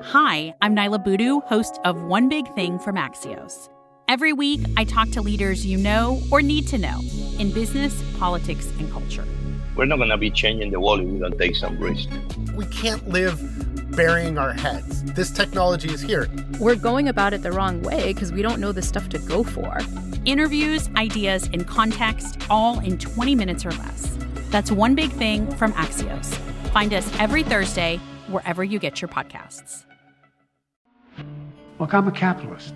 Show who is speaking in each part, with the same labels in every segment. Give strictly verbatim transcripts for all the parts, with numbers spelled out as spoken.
Speaker 1: Hi, I'm Nyla Boodoo, host of One Big Thing from Axios. Every week, I talk to leaders you know or need to know in business, politics, and culture.
Speaker 2: We're not going to be changing the world if we don't take some risk.
Speaker 3: We can't live burying our heads. This technology is here.
Speaker 4: We're going about it the wrong way because we don't know the stuff to go for.
Speaker 1: Interviews, ideas, and context, all in twenty minutes or less. That's One Big Thing from Axios. Find us every Thursday, wherever you get your podcasts.
Speaker 5: Look, I'm a capitalist.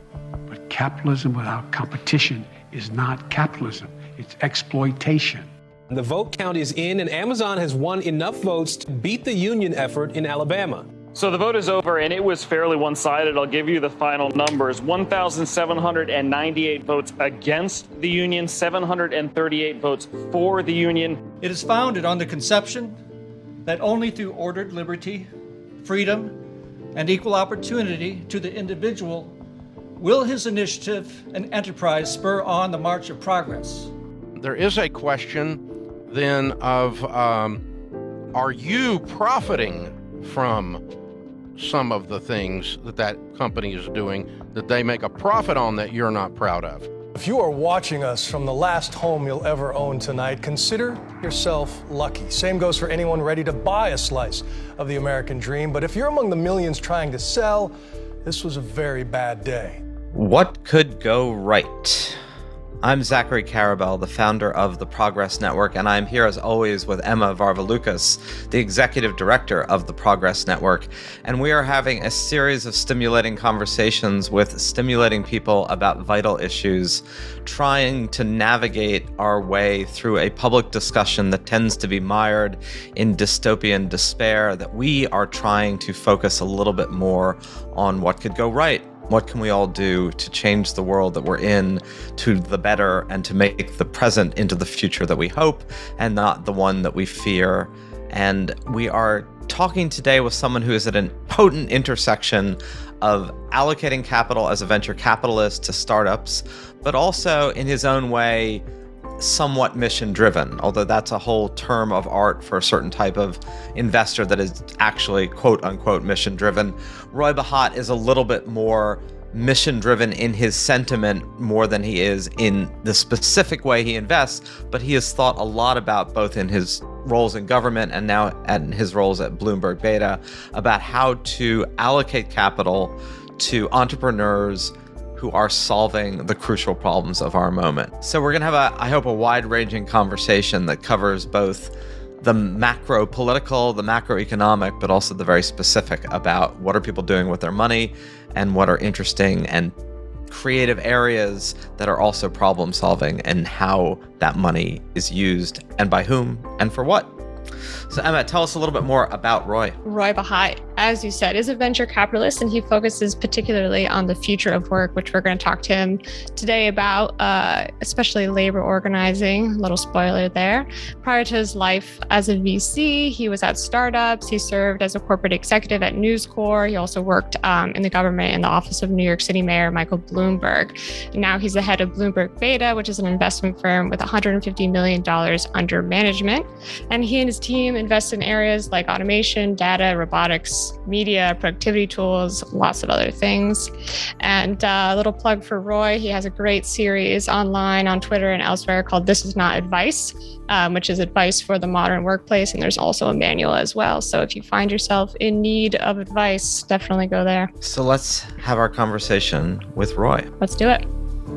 Speaker 5: But capitalism without competition is not capitalism. It's exploitation.
Speaker 6: The vote count is in, and Amazon has won enough votes to beat the union effort in Alabama.
Speaker 7: So the vote is over, and it was fairly one-sided. I'll give you the final numbers. one thousand seven hundred ninety-eight votes against the union, seven hundred thirty-eight votes for the union.
Speaker 8: It is founded on the conception that only through ordered liberty, freedom, and equal opportunity to the individual will his initiative and enterprise spur on the march of progress.
Speaker 9: There is a question then of, um, are you profiting from some of the things that that company is doing that they make a profit on that you're not proud of?
Speaker 10: If you are watching us from the last home you'll ever own tonight, consider yourself lucky. Same goes for anyone ready to buy a slice of the American dream. But if you're among the millions trying to sell, this was a very bad day.
Speaker 11: What could go right? I'm Zachary Karabell, the founder of the Progress Network, and I'm here as always with Emma Varvaloucas, the executive director of the Progress Network. And we are having a series of stimulating conversations with stimulating people about vital issues, trying to navigate our way through a public discussion that tends to be mired in dystopian despair, that we are trying to focus a little bit more on what could go right. What can we all do to change the world that we're in to the better and to make the present into the future that we hope and not the one that we fear? And we are talking today with someone who is at a potent intersection of allocating capital as a venture capitalist to startups, but also in his own way, somewhat mission-driven, although that's a whole term of art for a certain type of investor that is actually quote-unquote mission-driven. Roy Bahat is a little bit more mission-driven in his sentiment more than he is in the specific way he invests, but he has thought a lot about, both in his roles in government and now in his roles at Bloomberg Beta, about how to allocate capital to entrepreneurs who are solving the crucial problems of our moment. So we're gonna have, a, I hope, a wide-ranging conversation that covers both the macro political, the macroeconomic, but also the very specific about what are people doing with their money and what are interesting and creative areas that are also problem solving and how that money is used and by whom and for what. So Emma, tell us a little bit more about Roy.
Speaker 4: Roy Bahat, as you said, is a venture capitalist, and he focuses particularly on the future of work, which we're going to talk to him today about, uh, especially labor organizing. A little spoiler there. Prior to his life as a V C, he was at startups. He served as a corporate executive at News Corp. He also worked um, in the government in the office of New York City Mayor Michael Bloomberg. Now he's the head of Bloomberg Beta, which is an investment firm with one hundred fifty million dollars under management. And he and his team invest in areas like automation, data, robotics, media, productivity tools, lots of other things. And uh, a little plug for Roy, he has a great series online on Twitter and elsewhere called This Is Not Advice, um, which is advice for the modern workplace. And there's also a manual as well. So if you find yourself in need of advice, definitely go there.
Speaker 11: So let's have our conversation with Roy.
Speaker 4: Let's do it.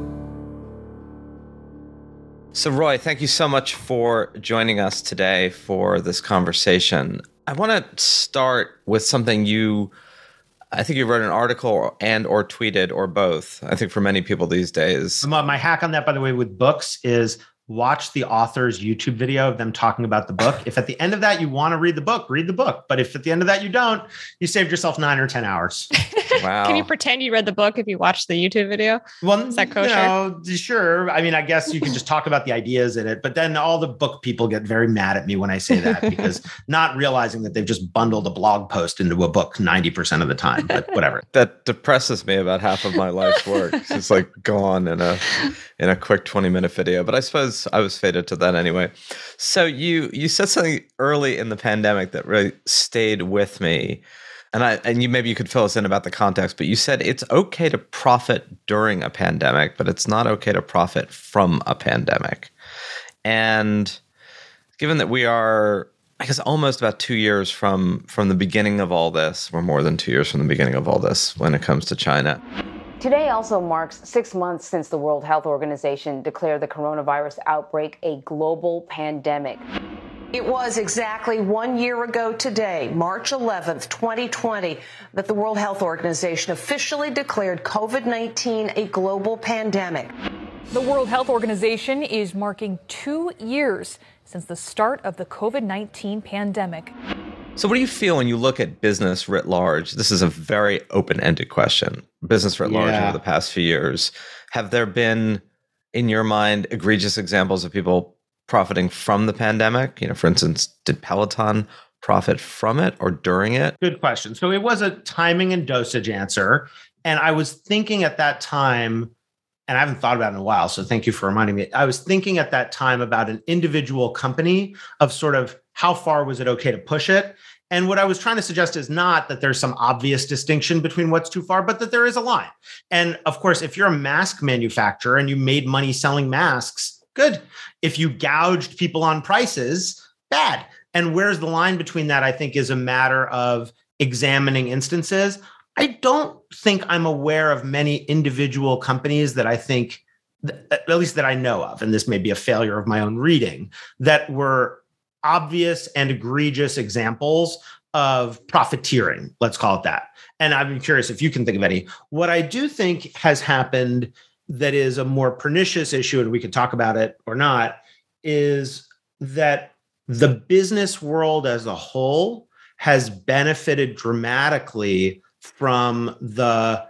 Speaker 11: So Roy, thank you so much for joining us today for this conversation. I want to start with something you, I think you wrote an article and or tweeted or both. I think for many people these days.
Speaker 12: My hack on that, by the way, with books is watch the author's YouTube video of them talking about the book. If at the end of that you want to read the book, read the book. But if at the end of that you don't, you saved yourself nine or ten hours.
Speaker 11: Wow.
Speaker 4: Can you pretend you read the book if you watched the YouTube video?
Speaker 12: Well,
Speaker 4: is that kosher?
Speaker 12: You know, sure. I mean, I guess you can just talk about the ideas in it, but then all the book people get very mad at me when I say that because not realizing that they've just bundled a blog post into a book ninety percent of the time, but whatever.
Speaker 11: That depresses me about half of my life's work. It's like gone in a in a quick twenty minute video, but I suppose I was fated to that anyway. So you you said something early in the pandemic that really stayed with me. And I and you maybe you could fill us in about the context, but you said it's okay to profit during a pandemic, but it's not okay to profit from a pandemic. And given that we are, I guess, almost about two years from from the beginning of all this, or more than two years from the beginning of all this when it comes to China.
Speaker 13: Today also marks six months since the World Health Organization declared the coronavirus outbreak a global pandemic.
Speaker 14: It was exactly one year ago today, March eleventh, twenty twenty, that the World Health Organization officially declared COVID nineteen a global pandemic.
Speaker 15: The World Health Organization is marking two years since the start of the COVID nineteen pandemic.
Speaker 11: So what do you feel when you look at business writ large? This is a very open-ended question. Business writ large
Speaker 12: Yeah.
Speaker 11: over the past few years. Have there been, in your mind, egregious examples of people profiting from the pandemic? You know, for instance, did Peloton profit from it or during it?
Speaker 12: Good question. So it was a timing and dosage answer. And I was thinking at that time, and I haven't thought about it in a while, so thank you for reminding me. I was thinking at that time about an individual company of sort of how far was it okay to push it? And what I was trying to suggest is not that there's some obvious distinction between what's too far, but that there is a line. And of course, if you're a mask manufacturer and you made money selling masks, good. If you gouged people on prices, bad. And where's the line between that, I think, is a matter of examining instances. I don't think I'm aware of many individual companies that I think, at least that I know of, and this may be a failure of my own reading, that were obvious and egregious examples of profiteering, let's call it that. And I'm curious if you can think of any. What I do think has happened that is a more pernicious issue, and we could talk about it or not, is that the business world as a whole has benefited dramatically from the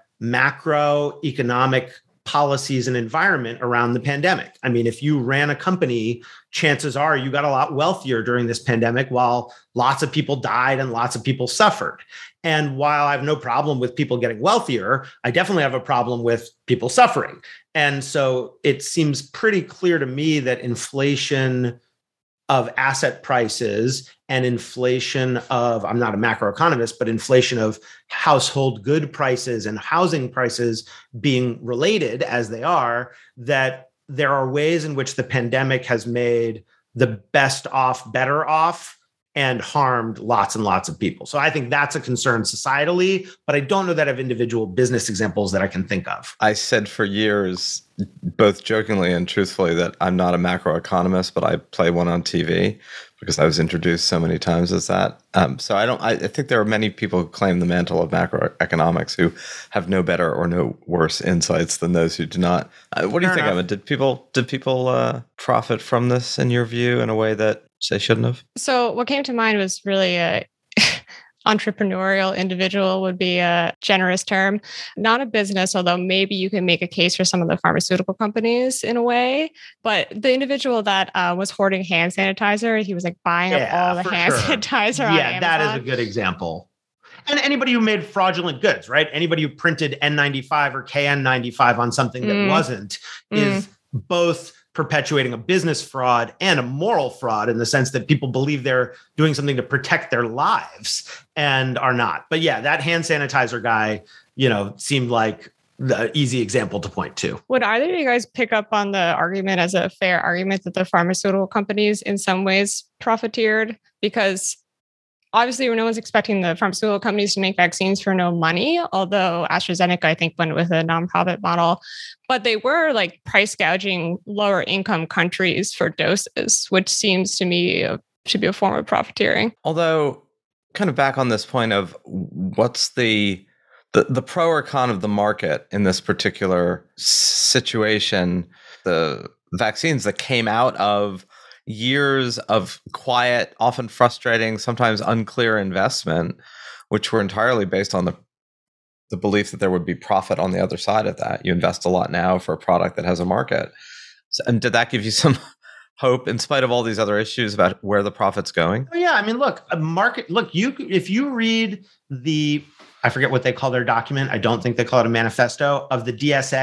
Speaker 12: macroeconomic policies and environment around the pandemic. I mean, if you ran a company, chances are you got a lot wealthier during this pandemic while lots of people died and lots of people suffered. And while I have no problem with people getting wealthier, I definitely have a problem with people suffering. And so it seems pretty clear to me that inflation of asset prices and inflation of, I'm not a macroeconomist, but inflation of household good prices and housing prices being related as they are, that there are ways in which the pandemic has made the best off better off and harmed lots and lots of people. So I think that's a concern societally, but I don't know that I have individual business examples that I can think of.
Speaker 11: I said for years, both jokingly and truthfully, that I'm not a macroeconomist, but I play one on T V because I was introduced so many times as that. Um, so I don't. I, I think there are many people who claim the mantle of macroeconomics who have no better or no worse insights than those who do not. Uh, what do you
Speaker 12: Fair
Speaker 11: think
Speaker 12: enough.
Speaker 11: of it? Did people did people uh, profit from this in your view in a way that they shouldn't have?
Speaker 4: So what came to mind was really a entrepreneurial individual would be a generous term, not a business, although maybe you can make a case for some of the pharmaceutical companies in a way. But the individual that uh, was hoarding hand sanitizer, he was like buying up
Speaker 12: Yeah,
Speaker 4: all the
Speaker 12: for
Speaker 4: hand
Speaker 12: sure.
Speaker 4: sanitizer on
Speaker 12: Yeah,
Speaker 4: Amazon.
Speaker 12: that is a good example. And anybody who made fraudulent goods, right? Anybody who printed N ninety-five or K N ninety-five on something that
Speaker 4: Mm.
Speaker 12: wasn't is both perpetuating a business fraud and a moral fraud in the sense that people believe they're doing something to protect their lives and are not. But yeah, that hand sanitizer guy, you know, seemed like the easy example to point to.
Speaker 4: Would either of you guys pick up on the argument as a fair argument that the pharmaceutical companies in some ways profiteered? Because obviously no one's expecting the pharmaceutical companies to make vaccines for no money, although AstraZeneca, I think, went with a nonprofit model. But they were like price gouging lower income countries for doses, which seems to me uh, to be a form of profiteering.
Speaker 11: Although, kind of back on this point of what's the the, the pro or con of the market in this particular situation, the vaccines that came out of years of quiet, often frustrating, sometimes unclear investment, which were entirely based on the the belief that there would be profit on the other side of that. You invest a lot now for a product that has a market. So, and did that give you some hope in spite of all these other issues about where the profit's going?
Speaker 12: Oh, yeah, I mean, look, a market. Look, you if you read the, I forget what they call their document. I don't think they call it a manifesto of the D S A.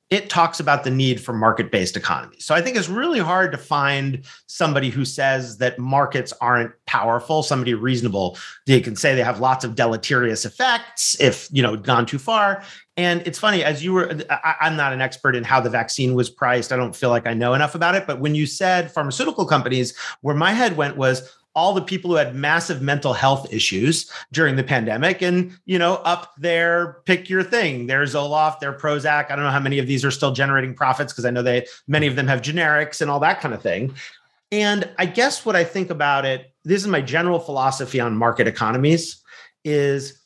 Speaker 12: it talks about the need for market-based economies. So I think it's really hard to find somebody who says that markets aren't powerful, somebody reasonable. They can say they have lots of deleterious effects if, you know, gone too far. And it's funny, as you were, I, I'm not an expert in how the vaccine was priced. I don't feel like I know enough about it. But when you said pharmaceutical companies, where my head went was all the people who had massive mental health issues during the pandemic and, you know, up there, pick your thing. There's Zoloft, there's Prozac. I don't know how many of these are still generating profits because I know they, many of them have generics and all that kind of thing. And I guess what I think about it, this is my general philosophy on market economies, is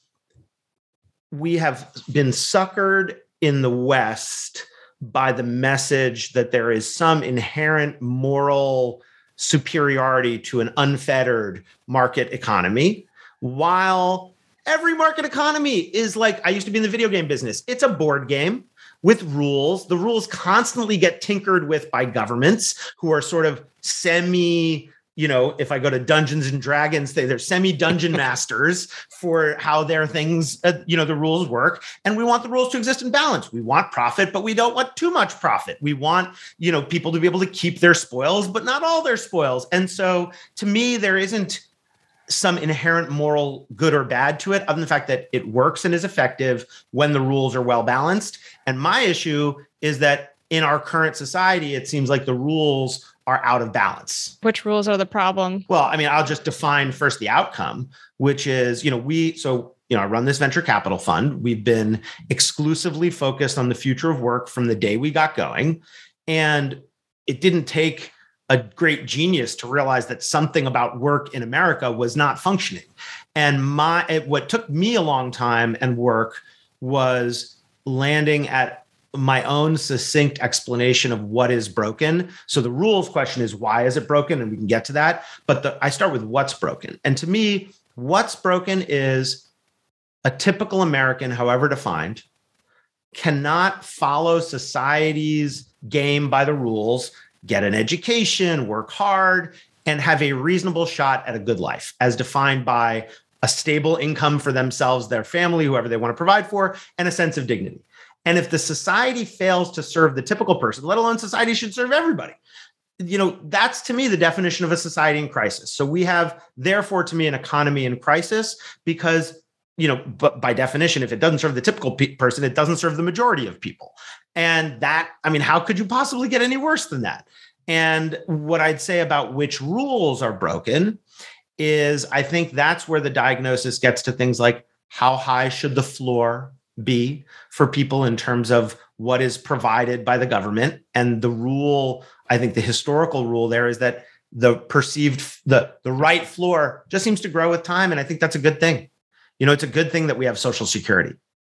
Speaker 12: we have been suckered in the West by the message that there is some inherent moral superiority to an unfettered market economy, while every market economy is like, I used to be in the video game business. It's a board game with rules. The rules constantly get tinkered with by governments who are sort of semi, you know, if I go to Dungeons and Dragons, they, they're semi-dungeon masters for how their things, uh, you know, the rules work. And we want the rules to exist in balance. We want profit, but we don't want too much profit. We want, you know, people to be able to keep their spoils, but not all their spoils. And so to me, there isn't some inherent moral good or bad to it, other than the fact that it works and is effective when the rules are well balanced. And my issue is that in our current society, it seems like the rules are out of balance.
Speaker 4: Which rules are the problem?
Speaker 12: Well, I mean, I'll just define first the outcome, which is, you know, we, so, you know, I run this venture capital fund. We've been exclusively focused on the future of work from the day we got going. And it didn't take a great genius to realize that something about work in America was not functioning. And my, it, what took me a long time and work was landing at my own succinct explanation of what is broken. So the rules question is, why is it broken? And we can get to that. But the, I start with what's broken. And to me, what's broken is a typical American, however defined, cannot follow society's game by the rules, get an education, work hard, and have a reasonable shot at a good life, as defined by a stable income for themselves, their family, whoever they want to provide for, and a sense of dignity. And if the society fails to serve the typical person, let alone society should serve everybody, you know, that's to me the definition of a society in crisis. So we have, therefore, to me, an economy in crisis because, you know, but by definition, if it doesn't serve the typical pe- person, it doesn't serve the majority of people. And that, I mean, how could you possibly get any worse than that? And what I'd say about which rules are broken is I think that's where the diagnosis gets to things like how high should the floor be for people in terms of what is provided by the government. And the rule, I think the historical rule there is that the perceived, the, the right floor just seems to grow with time. And I think that's a good thing. You know, it's a good thing that we have Social Security.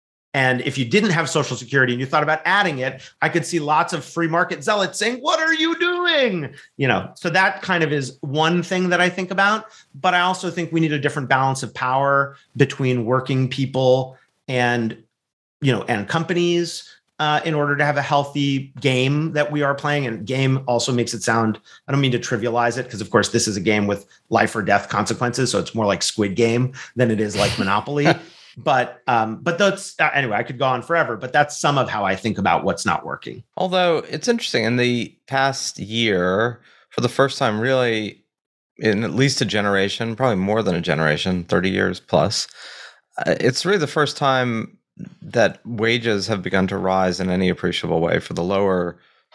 Speaker 12: And if you didn't have Social Security and you thought about adding it, I could see lots of free market zealots saying, what are you doing? You know, so that kind of is one thing that I think about. But I also think we need a different balance of power between working people and, you know, and companies uh, in order to have a healthy game that we are playing. And game also makes it sound, I don't mean to trivialize it, because of course this is a game with life or death consequences. So it's more like Squid Game than it is like Monopoly. But um, but that's uh, anyway, I could go on forever, but that's some of how I think about what's not working.
Speaker 11: Although it's interesting, in the past year, for the first time really in at least a generation, probably more than a generation, thirty years plus, uh, it's really the first time that wages have begun to rise in any appreciable way for the lower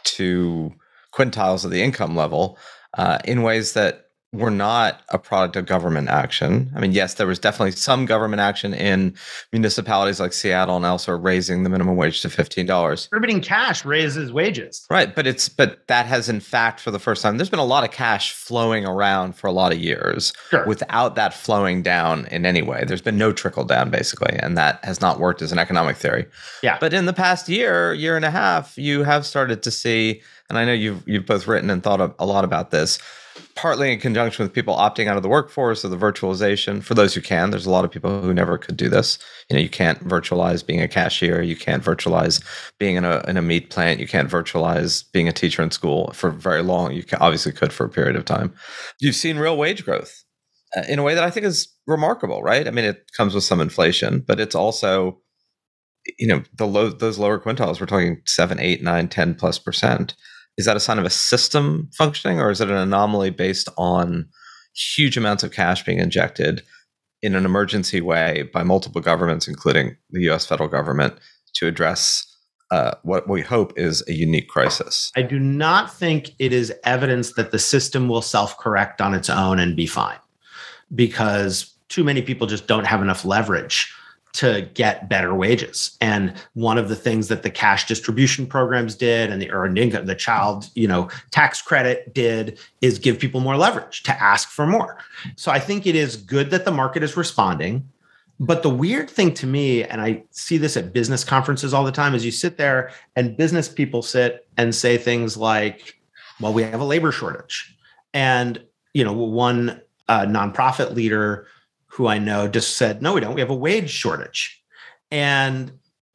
Speaker 11: two quintiles of the income level uh, in ways that were not a product of government action. I mean, yes, there was definitely some government action in municipalities like Seattle and elsewhere raising the minimum wage to fifteen dollars.
Speaker 12: Distributing cash raises wages.
Speaker 11: Right, but it's but that has in fact for the first time, there's been a lot of cash flowing around for a lot of years
Speaker 12: sure.
Speaker 11: without that flowing down in any way. There's been no trickle down basically, and that has not worked as an economic theory.
Speaker 12: Yeah.
Speaker 11: But in the past year, year and a half, you have started to see, and I know you've you've both written and thought a, a lot about this, partly in conjunction with people opting out of the workforce or the virtualization. For those who can, there's a lot of people who never could do this. You know, you can't virtualize being a cashier. You can't virtualize being in a in a meat plant. You can't virtualize being a teacher in school for very long. You can, obviously could for a period of time. You've seen real wage growth uh, in a way that I think is remarkable, right? I mean, it comes with some inflation, but it's also you know, the low, those lower quintiles, we're talking seven, eight, nine, ten plus percent. Is that a sign of a system functioning, or is it an anomaly based on huge amounts of cash being injected in an emergency way by multiple governments, including the U S federal government, to address uh, what we hope is a unique crisis?
Speaker 12: I do not think it is evidence that the system will self-correct on its own and be fine, because too many people just don't have enough leverage to get better wages. And one of the things that the cash distribution programs did and the earned income, the child, you know, tax credit did, is give people more leverage to ask for more. So I think it is good that the market is responding. But the weird thing to me, and I see this at business conferences all the time, is you sit there and business people sit and say things like, well, we have a labor shortage. And, you know, one uh, nonprofit leader who I know just said, no, we don't. We have a wage shortage. And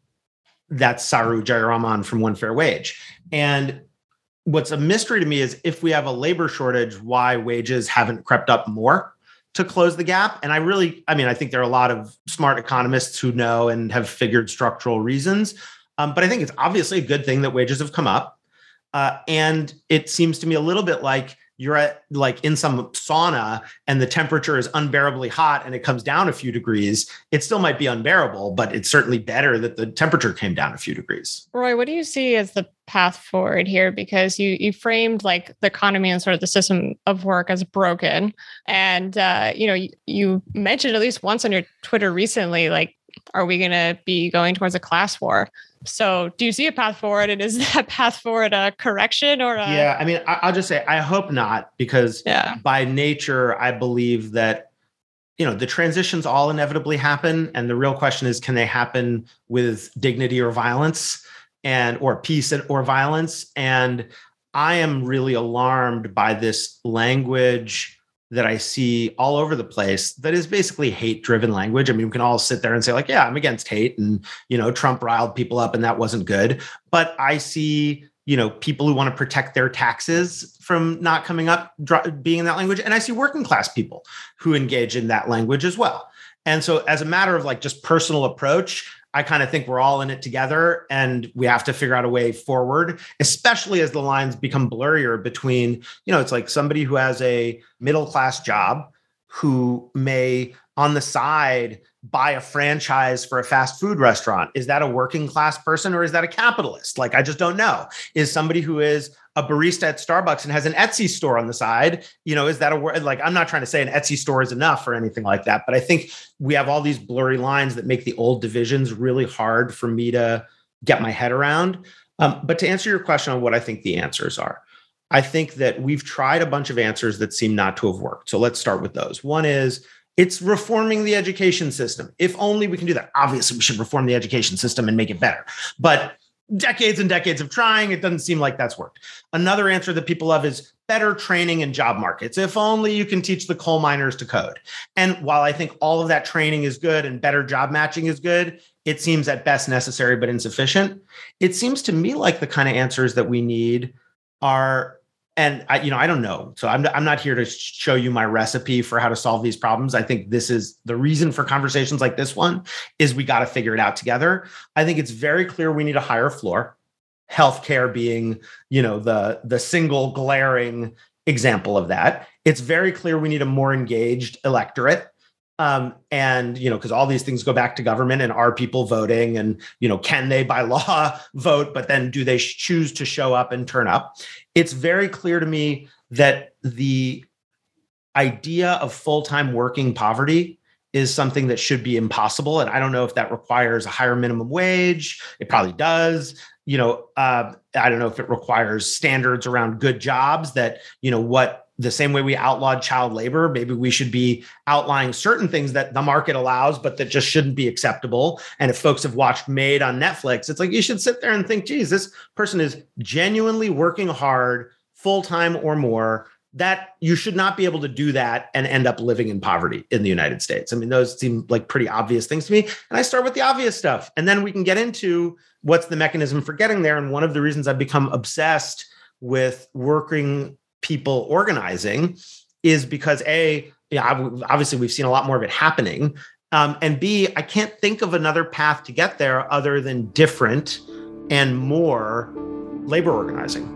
Speaker 12: that's Saru Jayaraman from One Fair Wage. And what's a mystery to me is if we have a labor shortage, why wages haven't crept up more to close the gap. And I really, I mean, I think there are a lot of smart economists who know and have figured structural reasons. Um, but I think it's obviously a good thing that wages have come up. Uh, and it seems to me a little bit like you're at like in some sauna and the temperature is unbearably hot and it comes down a few degrees. It still might be unbearable, but it's certainly better that the temperature came down a few degrees.
Speaker 4: Roy, what do you see as the path forward here? Because you you framed like the economy and sort of the system of work as broken. And, uh, you know, you, you mentioned at least once on your Twitter recently, like, are we going to be going towards a class war? So do you see a path forward? And is that path forward a correction or a...
Speaker 12: Yeah, I mean, I'll just say, I hope not, because
Speaker 4: yeah.
Speaker 12: by nature, I believe that, you know, the transitions all inevitably happen. And the real question is, can they happen with dignity or violence and, or peace and, or violence? And I am really alarmed by this language that I see all over the place that is basically hate-driven language. I mean, we can all sit there and say like, yeah, I'm against hate. And, you know, Trump riled people up and that wasn't good. But I see, you know, people who want to protect their taxes from not coming up, being in that language. And I see working class people who engage in that language as well. And so as a matter of like just personal approach, I kind of think we're all in it together and we have to figure out a way forward, especially as the lines become blurrier between, you know, it's like somebody who has a middle-class job who may on the side buy a franchise for a fast food restaurant. Is that a working class person or is that a capitalist? Like, I just don't know. Is somebody who is a barista at Starbucks and has an Etsy store on the side, you know, is that a word? Like, I'm not trying to say an Etsy store is enough or anything like that, but I think we have all these blurry lines that make the old divisions really hard for me to get my head around. Um, but to answer your question on what I think the answers are, I think that we've tried a bunch of answers that seem not to have worked. So let's start with those. One is, it's reforming the education system. If only we can do that. Obviously, we should reform the education system and make it better. But decades and decades of trying, it doesn't seem like that's worked. Another answer that people love is better training in job markets. If only you can teach the coal miners to code. And while I think all of that training is good and better job matching is good, it seems at best necessary but insufficient. It seems to me like the kind of answers that we need are... And I, you know, I don't know. So I'm, I'm not here to show you my recipe for how to solve these problems. I think this is the reason for conversations like this one is we got to figure it out together. I think it's very clear we need a higher floor, healthcare being, you know, the, the single glaring example of that. It's very clear we need a more engaged electorate. Um, and, you know, because all these things go back to government and are people voting and, you know, can they by law vote, but then do they choose to show up and turn up? It's very clear to me that the idea of full-time working poverty is something that should be impossible. And I don't know if that requires a higher minimum wage. It probably does. You know, uh, I don't know if it requires standards around good jobs that, you know, what the same way we outlawed child labor, maybe we should be outlining certain things that the market allows, but that just shouldn't be acceptable. And if folks have watched Made on Netflix, it's like, you should sit there and think, geez, this person is genuinely working hard, full-time or more, that you should not be able to do that and end up living in poverty in the United States. I mean, those seem like pretty obvious things to me. And I start with the obvious stuff. And then we can get into what's the mechanism for getting there. And one of the reasons I've become obsessed with working people organizing is because A, yeah, obviously we've seen a lot more of it happening. Um, and B, I can't think of another path to get there other than different and more labor organizing.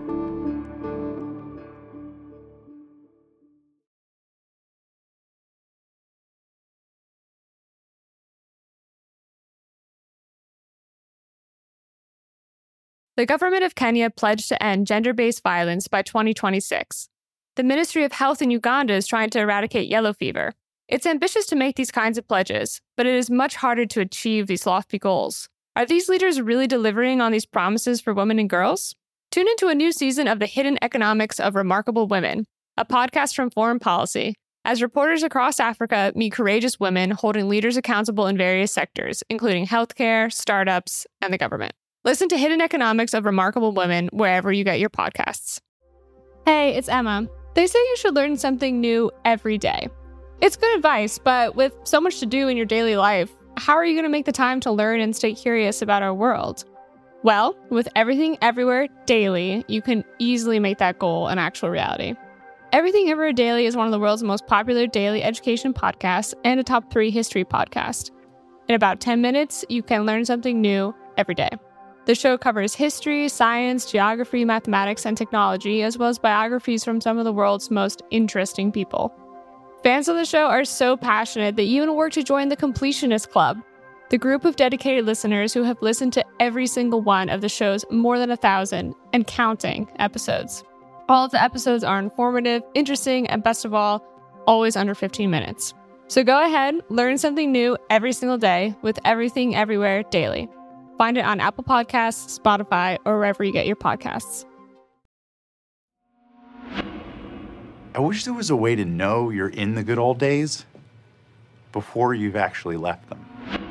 Speaker 4: The government of Kenya pledged to end gender-based violence by twenty twenty-six. The Ministry of Health in Uganda is trying to eradicate yellow fever. It's ambitious to make these kinds of pledges, but it is much harder to achieve these lofty goals. Are these leaders really delivering on these promises for women and girls? Tune into a new season of The Hidden Economics of Remarkable Women, a podcast from Foreign Policy, as reporters across Africa meet courageous women holding leaders accountable in various sectors, including healthcare, startups, and the government. Listen to Hidden Economics of Remarkable Women wherever you get your podcasts. Hey, it's Emma. They say you should learn something new every day. It's good advice, but with so much to do in your daily life, how are you going to make the time to learn and stay curious about our world? Well, with Everything Everywhere Daily, you can easily make that goal an actual reality. Everything Everywhere Daily is one of the world's most popular daily education podcasts and a top three history podcast. In about ten minutes, you can learn something new every day. The show covers history, science, geography, mathematics, and technology, as well as biographies from some of the world's most interesting people. Fans of the show are so passionate that even work to join the Completionist Club, the group of dedicated listeners who have listened to every single one of the show's more than a thousand and counting episodes. All of the episodes are informative, interesting, and best of all, always under fifteen minutes. So go ahead, learn something new every single day with Everything Everywhere Daily. Find it on Apple Podcasts, Spotify, or wherever you get your podcasts.
Speaker 16: I wish there was a way to know you're in the good old days before you've actually left them.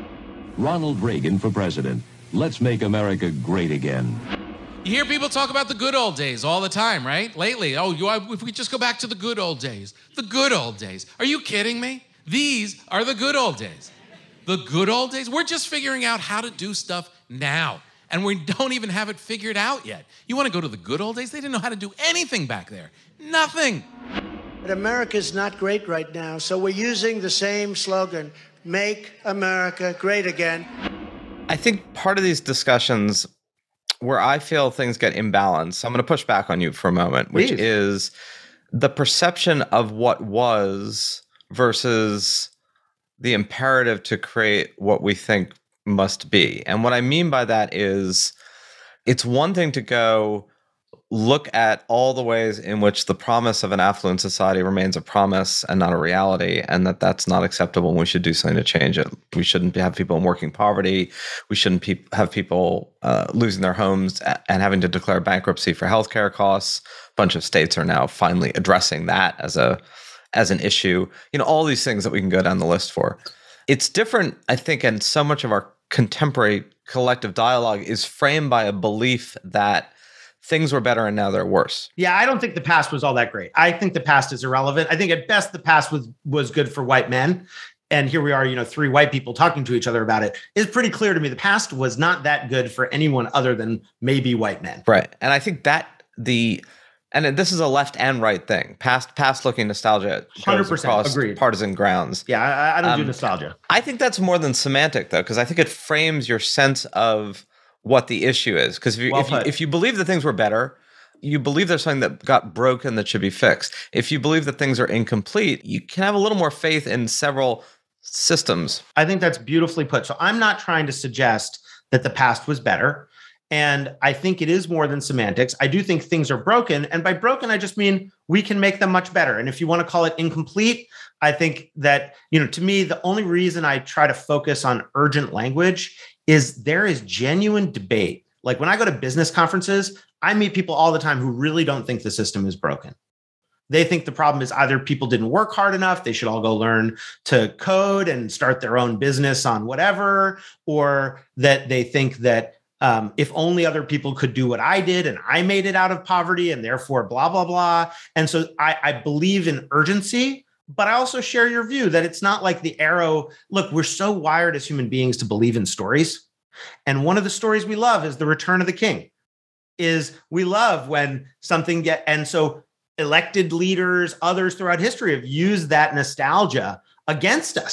Speaker 17: Ronald Reagan for president. Let's make America great again.
Speaker 18: You hear people talk about the good old days all the time, right? Lately, oh, you, if we just go back to the good old days. The good old days. Are you kidding me? These are the good old days. The good old days? We're just figuring out how to do stuff now. And we don't even have it figured out yet. You want to go to the good old days? They didn't know how to do anything back there. Nothing.
Speaker 19: But America's not great right now, so we're using the same slogan, Make America Great Again.
Speaker 11: I think part of these discussions where I feel things get imbalanced, I'm going to push back on you for a moment, which Please. is the perception of what was versus the imperative to create what we think must be. And what I mean by that is it's one thing to go look at all the ways in which the promise of an affluent society remains a promise and not a reality, and that that's not acceptable and we should do something to change it. We shouldn't have people in working poverty. We shouldn't pe- have people uh, losing their homes and having to declare bankruptcy for healthcare costs. A bunch of states are now finally addressing that as a as an issue. You know, all these things that we can go down the list for. It's different, I think, and so much of our contemporary collective dialogue is framed by a belief that things were better and now they're worse.
Speaker 12: Yeah, I don't think the past was all that great. I think the past is irrelevant. I think at best the past was was good for white men. And here we are, you know, three white people talking to each other about it. It's pretty clear to me the past was not that good for anyone other than maybe white men.
Speaker 11: Right. And I think that the and this is a left and right thing. Past past looking nostalgia goes
Speaker 12: one hundred percent
Speaker 11: across
Speaker 12: agreed.
Speaker 11: partisan grounds.
Speaker 12: Yeah, I, I don't um, do
Speaker 11: Um,
Speaker 12: nostalgia.
Speaker 11: I think that's more than semantic, though, because I think it frames your sense of what the issue is. Because if, you,
Speaker 12: Well
Speaker 11: if, you,
Speaker 12: put.
Speaker 11: if you believe that things were better, you believe there's something that got broken that should be fixed. If you believe that things are incomplete, you can have a little more faith in several systems.
Speaker 12: I think that's beautifully put. So I'm not trying to suggest that the past was better. And I think it is more than semantics. I do think things are broken. And by broken, I just mean we can make them much better. And if you want to call it incomplete, I think that, you know, to me, the only reason I try to focus on urgent language is there is genuine debate. Like when I go to business conferences, I meet people all the time who really don't think the system is broken. They think the problem is either people didn't work hard enough, they should all go learn to code and start their own business on whatever, or that they think that Um, if only other people could do what I did and I made it out of poverty and therefore blah, blah, blah. And so I, I believe in urgency, but I also share your view that it's not like the arrow. Look, we're so wired as human beings to believe in stories. And one of the stories we love is the return of the king, is we love when something get, and so elected leaders, others throughout history have used that nostalgia against us.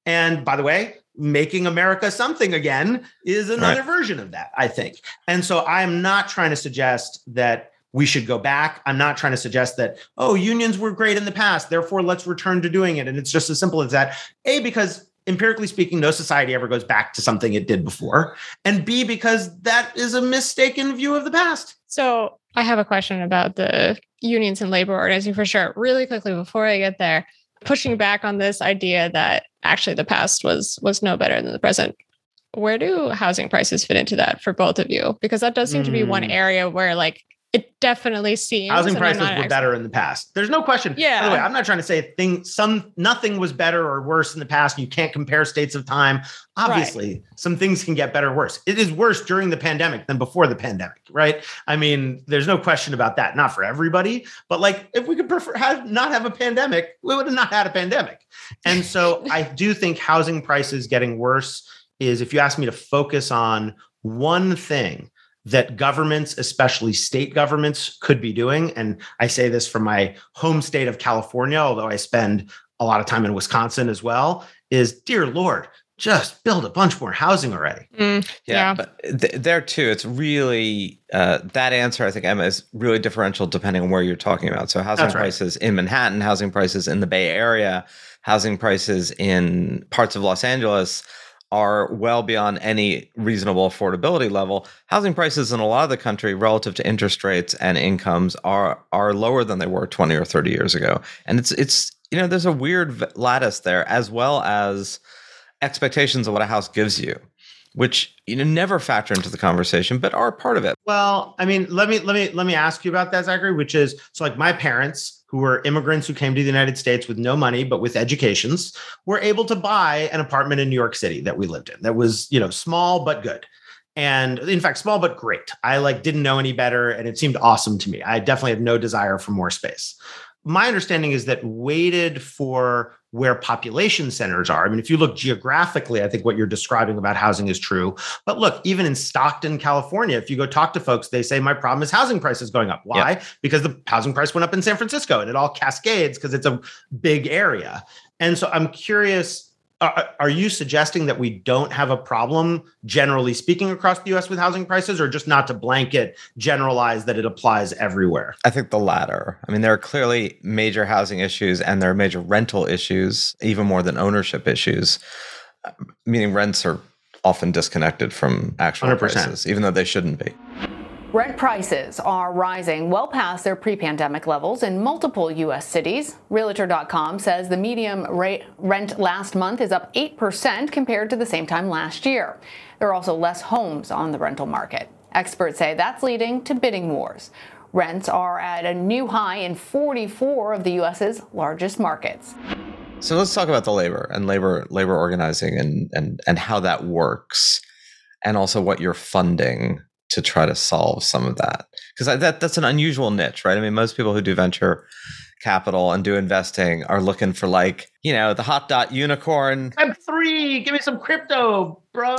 Speaker 12: And by the way, making America something again is another right. version of that, I think. And so I'm not trying to suggest that we should go back. I'm not trying to suggest that, oh, unions were great in the past, therefore let's return to doing it. And it's just as simple as that. A, because empirically speaking, no society ever goes back to something it did before. And B, because that is a mistaken view of the past.
Speaker 4: So I have a question about the unions and labor organizing for sure. Really quickly, before I get there, pushing back on this idea that actually the past was was no better than the present. Where do housing prices fit into that for both of you? Because that does seem mm. to be one area where like it definitely seems
Speaker 12: housing prices were expert. better in the past. There's no question.
Speaker 4: Yeah.
Speaker 12: By the way, I'm not trying to say thing some nothing was better or worse in the past. You can't compare states of time. Obviously, right. some things can get better or worse. It is worse during the pandemic than before the pandemic, right? I mean, there's no question about that. Not for everybody, but like if we could prefer have not have a pandemic, we would have not had a pandemic. And so I do think housing prices getting worse is, if you ask me to focus on one thing that governments, especially state governments, could be doing. And I say this from my home state of California, although I spend a lot of time in Wisconsin as well, is, dear Lord, just build a bunch more housing already.
Speaker 11: Mm, yeah, yeah, but th- there too, it's really, uh, that answer, I think, Emma, is really differential depending on where you're talking about. So housing That's prices right. in Manhattan, housing prices in the Bay Area, housing prices in parts of Los Angeles are well beyond any reasonable affordability level. Housing prices in a lot of the country relative to interest rates and incomes are are lower than they were twenty or thirty years ago. And it's it's you know, there's a weird lattice there, as well as expectations of what a house gives you, which you know never factor into the conversation, but are part of it.
Speaker 12: Well, I mean, let me let me let me ask you about that, Zachary, which is, so like my parents, who were immigrants who came to the United States with no money, but with educations, were able to buy an apartment in New York City that we lived in. That was, you know, small, but good. And in fact, small, but great. I like didn't know any better. And it seemed awesome to me. I definitely had no desire for more space. My understanding is that weighted for where population centers are. I mean, if you look geographically, I think what you're describing about housing is true. But look, even in Stockton, California, if you go talk to folks, they say my problem is housing prices going up. Why? Yep. Because the housing price went up in San Francisco, and it all cascades because it's a big area. And so I'm curious, are, are you suggesting that we don't have a problem, generally speaking, across the U S with housing prices, or just not to blanket generalize that it applies everywhere?
Speaker 11: I think the latter. I mean, there are clearly major housing issues, and there are major rental issues, even more than ownership issues, meaning rents are often disconnected from actual one hundred percent prices, even though they shouldn't be.
Speaker 13: Rent prices are rising well past their pre-pandemic levels in multiple U S cities. Realtor dot com says the median rate rent last month is up eight percent compared to the same time last year. There are also less homes on the rental market. Experts say that's leading to bidding wars. Rents are at a new high in forty-four of the U S's largest markets.
Speaker 11: So let's talk about the labor and labor labor organizing and and and how that works, and also what you're funding to try to solve some of that. Because that that's an unusual niche, right? I mean, most people who do venture capital and do investing are looking for, like, you know, the hot dot unicorn.
Speaker 12: I'm three. Give me some crypto, bro.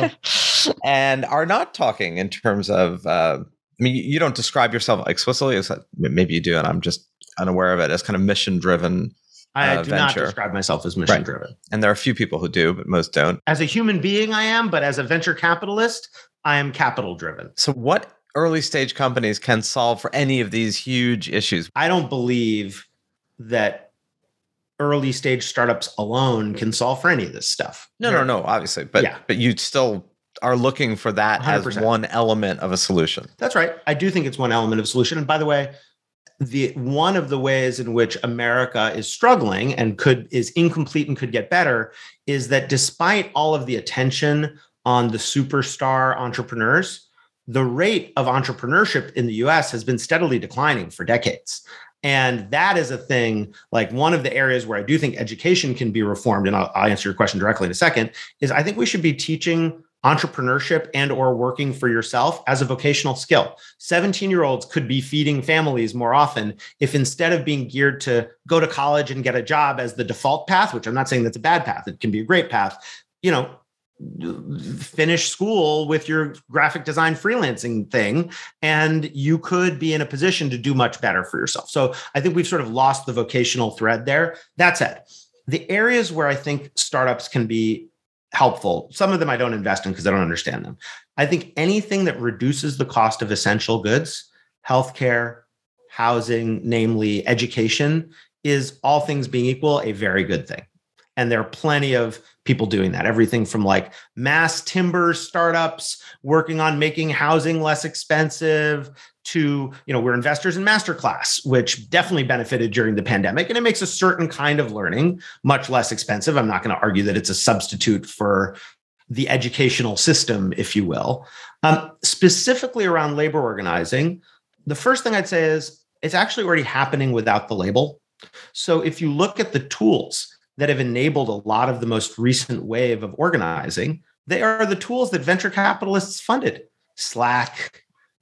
Speaker 11: And are not talking in terms of, uh, I mean, you don't describe yourself explicitly as, maybe you do, and I'm just unaware of it, as kind of mission driven.
Speaker 12: I
Speaker 11: uh,
Speaker 12: do
Speaker 11: venture.
Speaker 12: not describe myself as mission driven.
Speaker 11: Right. And there are a few people who do, but most don't.
Speaker 12: As a human being, I am, but as a venture capitalist, I am capital driven.
Speaker 11: So what early stage companies can solve for any of these huge issues?
Speaker 12: I don't believe that early stage startups alone can solve for any of this stuff.
Speaker 11: No, They're, no, no, obviously. But yeah. but you still are looking for that one hundred percent as one element of a solution.
Speaker 12: That's right. I do think it's one element of a solution. And by the way, the one of the ways in which America is struggling and could is incomplete and could get better is that despite all of the attention on the superstar entrepreneurs, the rate of entrepreneurship in the U S has been steadily declining for decades. And that is a thing, like one of the areas where I do think education can be reformed, and I'll, I'll answer your question directly in a second, is I think we should be teaching entrepreneurship and or working for yourself as a vocational skill. seventeen-year-olds could be feeding families more often if, instead of being geared to go to college and get a job as the default path, which I'm not saying that's a bad path, it can be a great path, you know, finish school with your graphic design freelancing thing, and you could be in a position to do much better for yourself. So I think we've sort of lost the vocational thread there. That said, the areas where I think startups can be helpful, some of them I don't invest in because I don't understand them. I think anything that reduces the cost of essential goods, healthcare, housing, namely education, is, all things being equal, a very good thing. And there are plenty of people doing that. Everything from like mass timber startups working on making housing less expensive to, you know, we're investors in Masterclass, which definitely benefited during the pandemic. And it makes a certain kind of learning much less expensive. I'm not going to argue that it's a substitute for the educational system, if you will. Um, specifically around labor organizing, the first thing I'd say is it's actually already happening without the label. So if you look at the tools that have enabled a lot of the most recent wave of organizing, they are the tools that venture capitalists funded. Slack,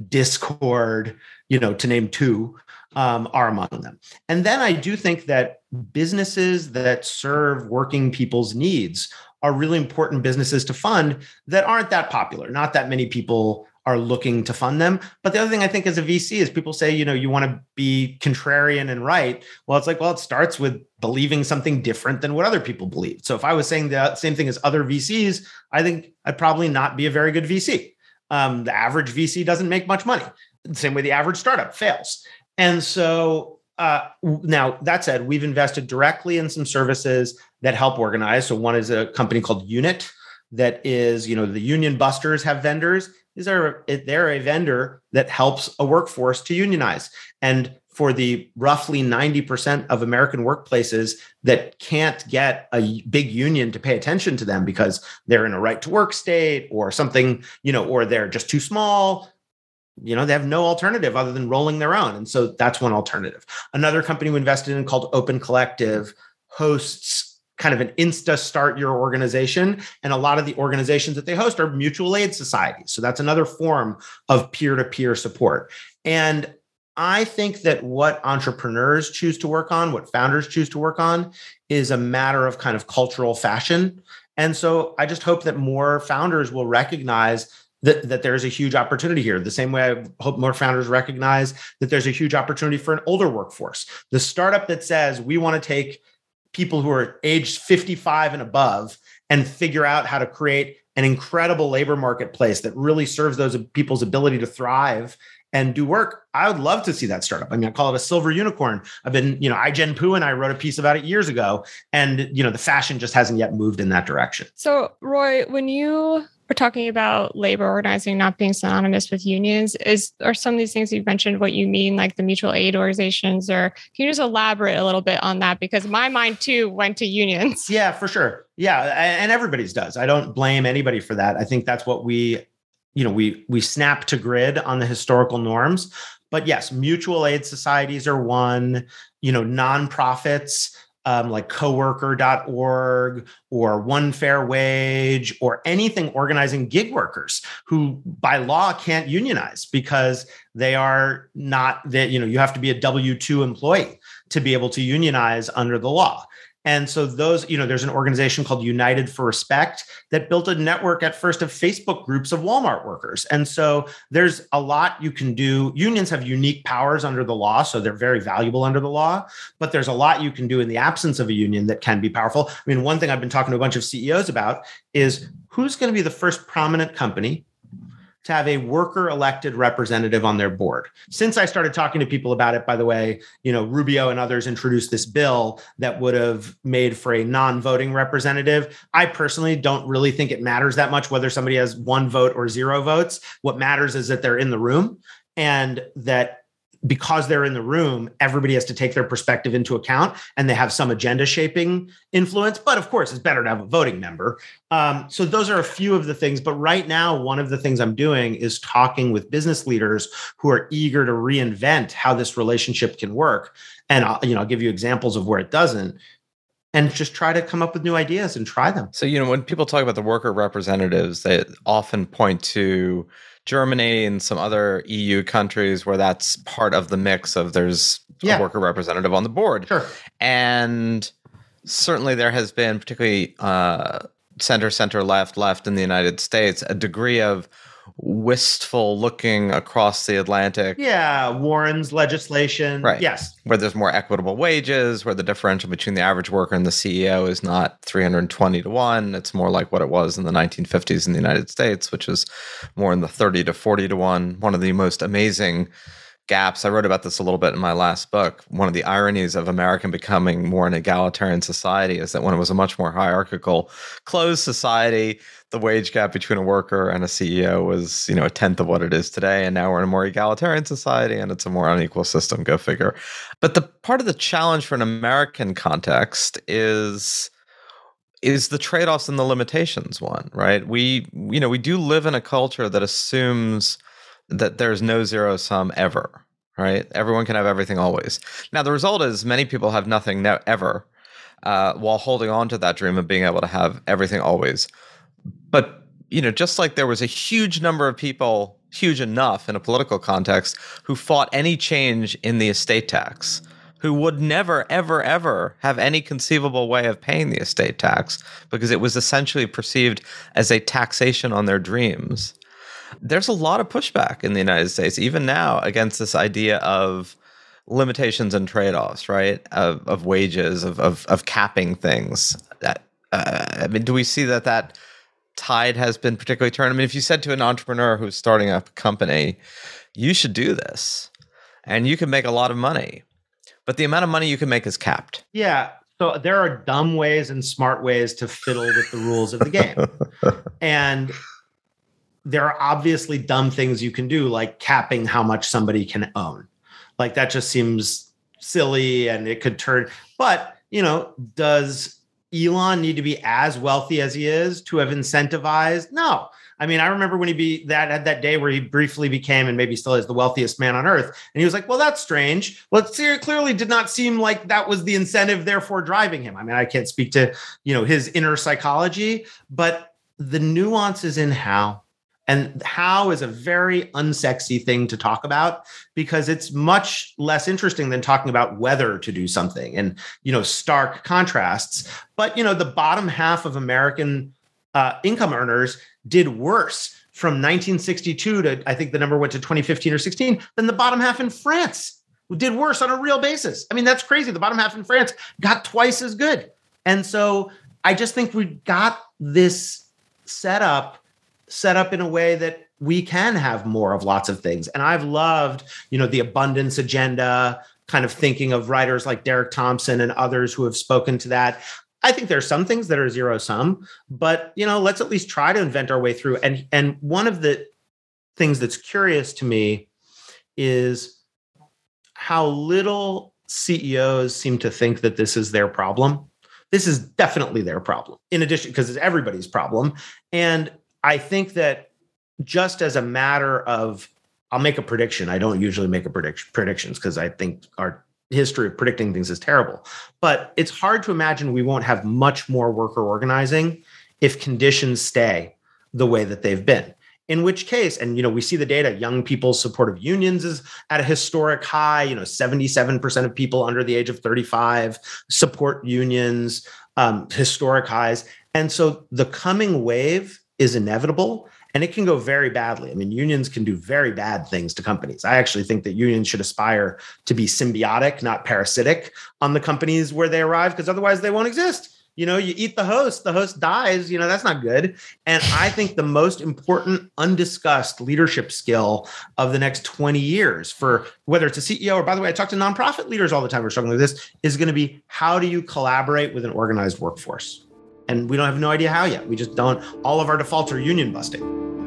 Speaker 12: Discord, you know, to name two, um, are among them. And then I do think that businesses that serve working people's needs are really important businesses to fund that aren't that popular. Not that many people are looking to fund them. But the other thing I think as a V C is people say, you know, you want to be contrarian and right. Well, it's like, well, it starts with believing something different than what other people believe. So if I was saying the same thing as other V Cs, I think I'd probably not be a very good V C. Um, the average V C doesn't make much money. The same way the average startup fails. And so uh, now that said, we've invested directly in some services that help organize. So one is a company called Unit that is, you know, the union busters have vendors. These are, they're a vendor that helps a workforce to unionize. And for the roughly ninety percent of American workplaces that can't get a big union to pay attention to them because they're in a right to work state or something, you know, or they're just too small, you know, they have no alternative other than rolling their own. And so that's one alternative. Another company we invested in called Open Collective hosts kind of an Insta start your organization. And a lot of the organizations that they host are mutual aid societies. So that's another form of peer-to-peer support. And I think that what entrepreneurs choose to work on, what founders choose to work on, is a matter of kind of cultural fashion. And so I just hope that more founders will recognize that, that there's a huge opportunity here. The same way I hope more founders recognize that there's a huge opportunity for an older workforce. The startup that says we want to take people who are aged fifty-five and above and figure out how to create an incredible labor marketplace that really serves those people's ability to thrive and do work. I would love to see that startup. I mean, I call it a silver unicorn. I've been, you know, iGen Poo and I wrote a piece about it years ago, and, you know, the fashion just hasn't yet moved in that direction.
Speaker 4: So, Roy, when you are talking about labor organizing not being synonymous with unions, is are some of these things you've mentioned what you mean, like the mutual aid organizations, or can you just elaborate a little bit on that? Because my mind too went to unions.
Speaker 12: Yeah, for sure. Yeah, and everybody's does. I don't blame anybody for that. I think that's what we, you know, we we snap to grid on the historical norms. But yes, mutual aid societies are one, you know, nonprofits um, like coworker dot org or One Fair Wage or anything organizing gig workers who by law can't unionize because they are not, that, you know, you have to be a W two employee to be able to unionize under the law. And so those, you know, there's an organization called United for Respect that built a network at first of Facebook groups of Walmart workers. And so there's a lot you can do. Unions have unique powers under the law, so they're very valuable under the law, but there's a lot you can do in the absence of a union that can be powerful. I mean, one thing I've been talking to a bunch of C E Os about is who's going to be the first prominent company to have a worker elected representative on their board. Since I started talking to people about it, by the way, you know, Rubio and others introduced this bill that would have made for a non-voting representative. I personally don't really think it matters that much whether somebody has one vote or zero votes. What matters is that they're in the room, and that because they're in the room, everybody has to take their perspective into account and they have some agenda shaping influence. But of course, it's better to have a voting member. Um, so those are a few of the things. But right now, one of the things I'm doing is talking with business leaders who are eager to reinvent how this relationship can work. And I'll, you know, I'll give you examples of where it doesn't, and just try to come up with new ideas and try them.
Speaker 11: So, you know, when people talk about the worker representatives, they often point to Germany and some other E U countries where that's part of the mix of there's yeah. a worker representative on the board.
Speaker 12: Sure.
Speaker 11: And certainly there has been, particularly uh, center, center, left, left in the United States, a degree of wistful looking across the Atlantic.
Speaker 12: Yeah, Warren's legislation.
Speaker 11: Right.
Speaker 12: Yes.
Speaker 11: Where there's more equitable wages, where the differential between the average worker and the C E O is not three hundred twenty to one. It's more like what it was in the nineteen fifties in the United States, which is more in the thirty to forty to one. One of the most amazing gaps. I wrote about this a little bit in my last book. One of the ironies of America becoming more an egalitarian society is that when it was a much more hierarchical, closed society, the wage gap between a worker and a C E O was, you know, a tenth of what it is today. And now we're in a more egalitarian society and it's a more unequal system. Go figure. But the part of the challenge for an American context is is the trade-offs and the limitations one, right? We, you know, we do live in a culture that assumes that there's no zero sum ever, right? Everyone can have everything always. Now, the result is many people have nothing no, ever uh, while holding on to that dream of being able to have everything always. But, you know, just like there was a huge number of people, huge enough in a political context, who fought any change in the estate tax, who would never, ever, ever have any conceivable way of paying the estate tax because it was essentially perceived as a taxation on their dreams. There's a lot of pushback in the United States, even now, against this idea of limitations and trade-offs, right? Of, of wages, of, of of capping things. That, uh, I mean, do we see that that tide has been particularly turned? I mean, if you said to an entrepreneur who's starting a company, you should do this, and you can make a lot of money, but the amount of money you can make is capped.
Speaker 12: Yeah. So there are dumb ways and smart ways to fiddle with the rules of the game. And there are obviously dumb things you can do, like capping how much somebody can own. Like that just seems silly and it could turn, but you know, does Elon need to be as wealthy as he is to have incentivized? No. I mean, I remember when he be that had that day where he briefly became, and maybe still is, the wealthiest man on earth. And he was like, well, that's strange. Well, it clearly did not seem like that was the incentive, therefore driving him. I mean, I can't speak to, you know, his inner psychology, but the nuances in how. And how is a very unsexy thing to talk about because it's much less interesting than talking about whether to do something and, you know, stark contrasts. But, you know, the bottom half of American uh, income earners did worse from nineteen sixty-two to, I think the number went to twenty fifteen or sixteen, than the bottom half in France, who did worse on a real basis. I mean, that's crazy. The bottom half in France got twice as good. And so I just think we got this set up set up in a way that we can have more of lots of things. And I've loved, you know, the abundance agenda, kind of thinking of writers like Derek Thompson and others who have spoken to that. I think there's some things that are zero sum, but, you know, let's at least try to invent our way through. And, and one of the things that's curious to me is how little C E Os seem to think that this is their problem. This is definitely their problem, in addition, because it's everybody's problem. And I think that just as a matter of, I'll make a prediction. I don't usually make a prediction predictions because I think our history of predicting things is terrible. But it's hard to imagine we won't have much more worker organizing if conditions stay the way that they've been. In which case, and you know, we see the data, young people's support of unions is at a historic high. You know, seventy-seven percent of people under the age of thirty-five support unions, um, historic highs. And so the coming wave is inevitable, and it can go very badly. I mean, unions can do very bad things to companies. I actually think that unions should aspire to be symbiotic, not parasitic on the companies where they arrive, because otherwise they won't exist. You know, you eat the host, the host dies, you know, that's not good. And I think the most important undiscussed leadership skill of the next twenty years, for whether it's a C E O or, by the way, I talk to nonprofit leaders all the time who are struggling with this, is going to be, how do you collaborate with an organized workforce? And we don't have no idea how yet. We just don't. All of our defaults are union busting.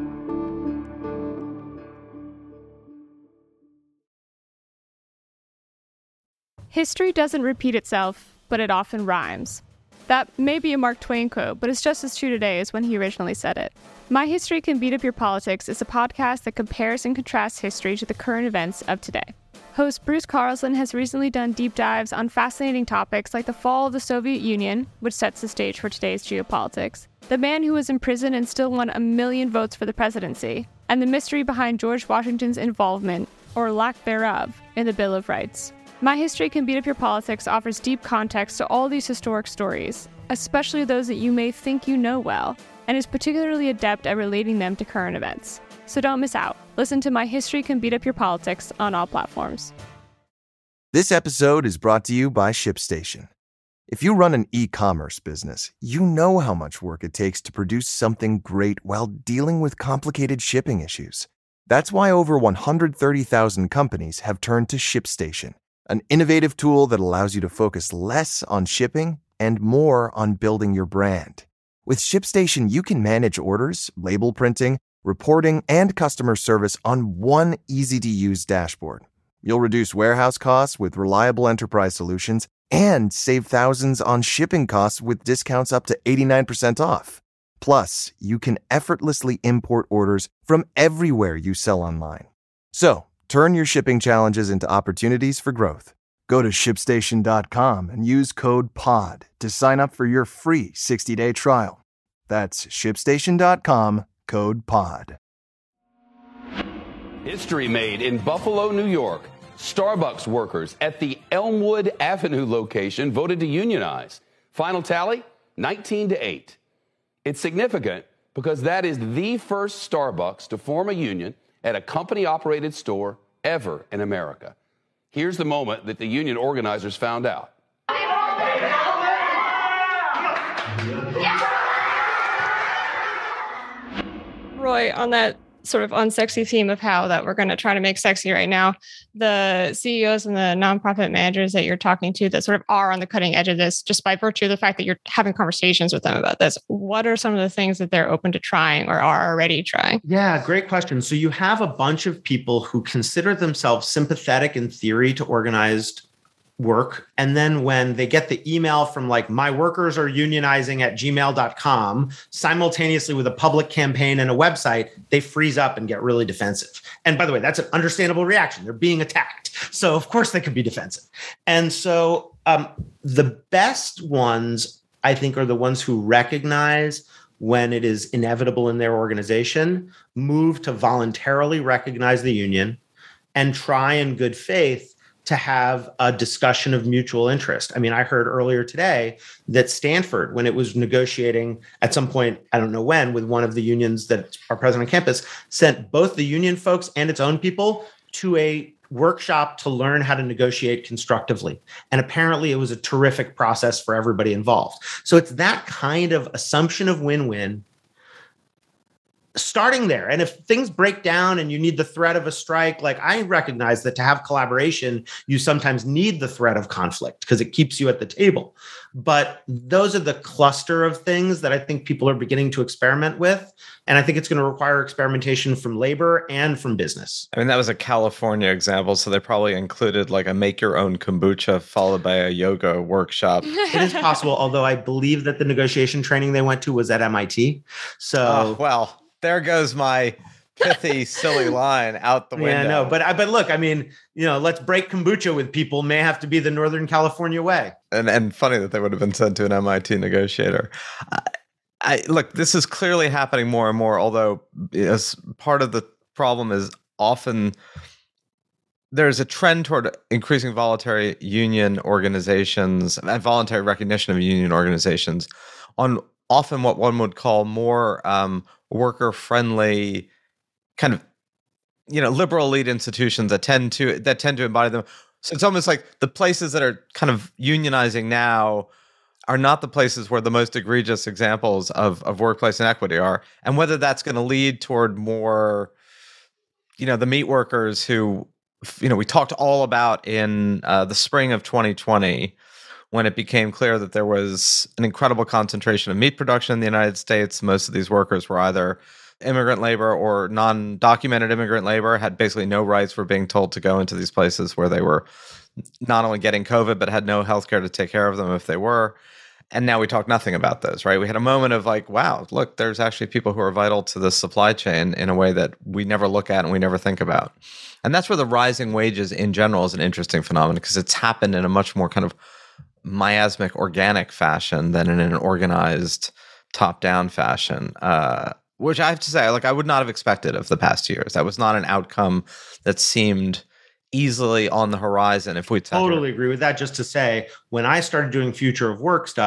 Speaker 4: History doesn't repeat itself, but it often rhymes. That may be a Mark Twain quote, but it's just as true today as when he originally said it. My History Can Beat Up Your Politics is a podcast that compares and contrasts history to the current events of today. Host Bruce Carlson has recently done deep dives on fascinating topics like the fall of the Soviet Union, which sets the stage for today's geopolitics, the man who was in prison and still won a million votes for the presidency, and the mystery behind George Washington's involvement, or lack thereof, in the Bill of Rights. My History Can Beat Up Your Politics offers deep context to all these historic stories, especially those that you may think you know well, and is particularly adept at relating them to current events. So don't miss out. Listen to My History Can Beat Up Your Politics on all platforms.
Speaker 20: This episode is brought to you by ShipStation. If you run an e-commerce business, you know how much work it takes to produce something great while dealing with complicated shipping issues. That's why over one hundred thirty thousand companies have turned to ShipStation, an innovative tool that allows you to focus less on shipping and more on building your brand. With ShipStation, you can manage orders, label printing, reporting, and customer service on one easy-to-use dashboard. You'll reduce warehouse costs with reliable enterprise solutions and save thousands on shipping costs with discounts up to eighty-nine percent off. Plus, you can effortlessly import orders from everywhere you sell online. So, turn your shipping challenges into opportunities for growth. Go to ship station dot com and use code P O D to sign up for your free sixty-day trial. That's ship station dot com, code P O D.
Speaker 21: History made in Buffalo, New York. Starbucks workers at the Elmwood Avenue location voted to unionize. Final tally, nineteen to eight. It's significant because that is the first Starbucks to form a union at a company-operated store ever in America. Here's the moment that the union organizers found out.
Speaker 4: Roy, on that sort of unsexy theme of how that we're going to try to make sexy right now, the C E Os and the nonprofit managers that you're talking to that sort of are on the cutting edge of this, just by virtue of the fact that you're having conversations with them about this, what are some of the things that they're open to trying or are already trying?
Speaker 12: Yeah, great question. So you have a bunch of people who consider themselves sympathetic in theory to organized work. And then when they get the email from like, my workers are unionizing at gmail dot com, simultaneously with a public campaign and a website, they freeze up and get really defensive. And by the way, that's an understandable reaction. They're being attacked. So of course they could be defensive. And so um, the best ones, I think, are the ones who recognize when it is inevitable in their organization, move to voluntarily recognize the union and try in good faith to have a discussion of mutual interest. I mean, I heard earlier today that Stanford, when it was negotiating at some point, I don't know when, with one of the unions that are present on campus, sent both the union folks and its own people to a workshop to learn how to negotiate constructively. And apparently it was a terrific process for everybody involved. So it's that kind of assumption of win-win, starting there. And if things break down and you need the threat of a strike, like I recognize that to have collaboration, you sometimes need the threat of conflict because it keeps you at the table. But those are the cluster of things that I think people are beginning to experiment with. And I think it's going to require experimentation from labor and from business.
Speaker 11: I mean, that was a California example, so they probably included like a make your own kombucha followed by a yoga workshop.
Speaker 12: It is possible, although I believe that the negotiation training they went to was at M I T. So,
Speaker 11: oh, well, there goes my pithy, silly line out the window.
Speaker 12: Yeah, no, but but look, I mean, you know, let's break kombucha with people may have to be the Northern California way.
Speaker 11: And and funny that they would have been sent to an M I T negotiator. I, I look, this is clearly happening more and more. Although, as part of the problem is often there's a trend toward increasing voluntary union organizations and voluntary recognition of union organizations on often what one would call more um, worker-friendly, kind of, you know, liberal elite institutions that tend to that tend to embody them. So it's almost like the places that are kind of unionizing now are not the places where the most egregious examples of, of workplace inequity are. And whether that's going to lead toward more, you know, the meat workers who, you know, we talked all about in uh, the spring of twenty twenty, when it became clear that there was an incredible concentration of meat production in the United States. Most of these workers were either immigrant labor or non-documented immigrant labor, had basically no rights, were being told to go into these places where they were not only getting COVID, but had no healthcare to take care of them if they were. And now we talk nothing about those, right? We had a moment of like, wow, look, there's actually people who are vital to the supply chain in a way that we never look at and we never think about. And that's where the rising wages in general is an interesting phenomenon, because it's happened in a much more kind of miasmic, organic fashion than in an organized, top-down fashion, uh, which I have to say, like, I would not have expected of the past years. That was not an outcome that seemed easily on the horizon. If we
Speaker 12: totally agree with that. Just to say, when I started doing future of work stuff,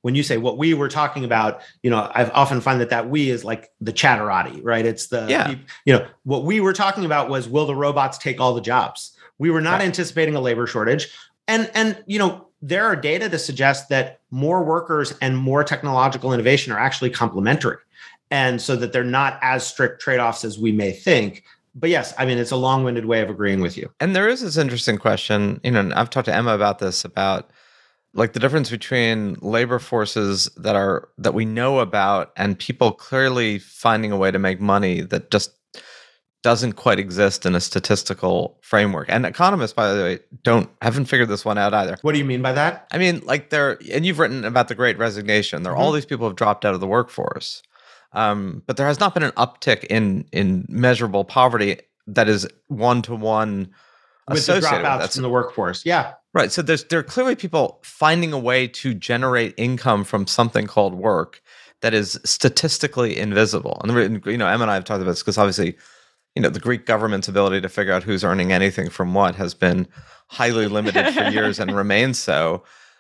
Speaker 12: when you say what we were talking about, you know, I've often find that that we is like the chatterati, right? It's the,
Speaker 11: yeah.
Speaker 12: you know, what we were talking about was, will the robots take all the jobs? We were not right. anticipating a labor shortage. And, and, you know, there are data to suggest that more workers and more technological innovation are actually complementary. And so that they're not as strict trade-offs as we may think. But yes, I mean, it's a long-winded way of agreeing with you.
Speaker 11: And there is this interesting question, you know, and I've talked to Emma about this, about like the difference between labor forces that are, that we know about and people clearly finding a way to make money that just doesn't quite exist in a statistical framework. And economists, by the way, don't, haven't figured this one out either.
Speaker 12: What do you mean by that?
Speaker 11: I mean, like there, and you've written about the Great Resignation. There are mm-hmm. all these people who have dropped out of the workforce. Um, but there has not been an uptick in in measurable poverty that is one to one associated
Speaker 12: with the dropouts from the workforce. Yeah,
Speaker 11: right. So there's there are clearly people finding a way to generate income from something called work that is statistically invisible. And you know, Emma and I have talked about this because obviously, you know, the Greek government's ability to figure out who's earning anything from what has been highly limited for years and remains so.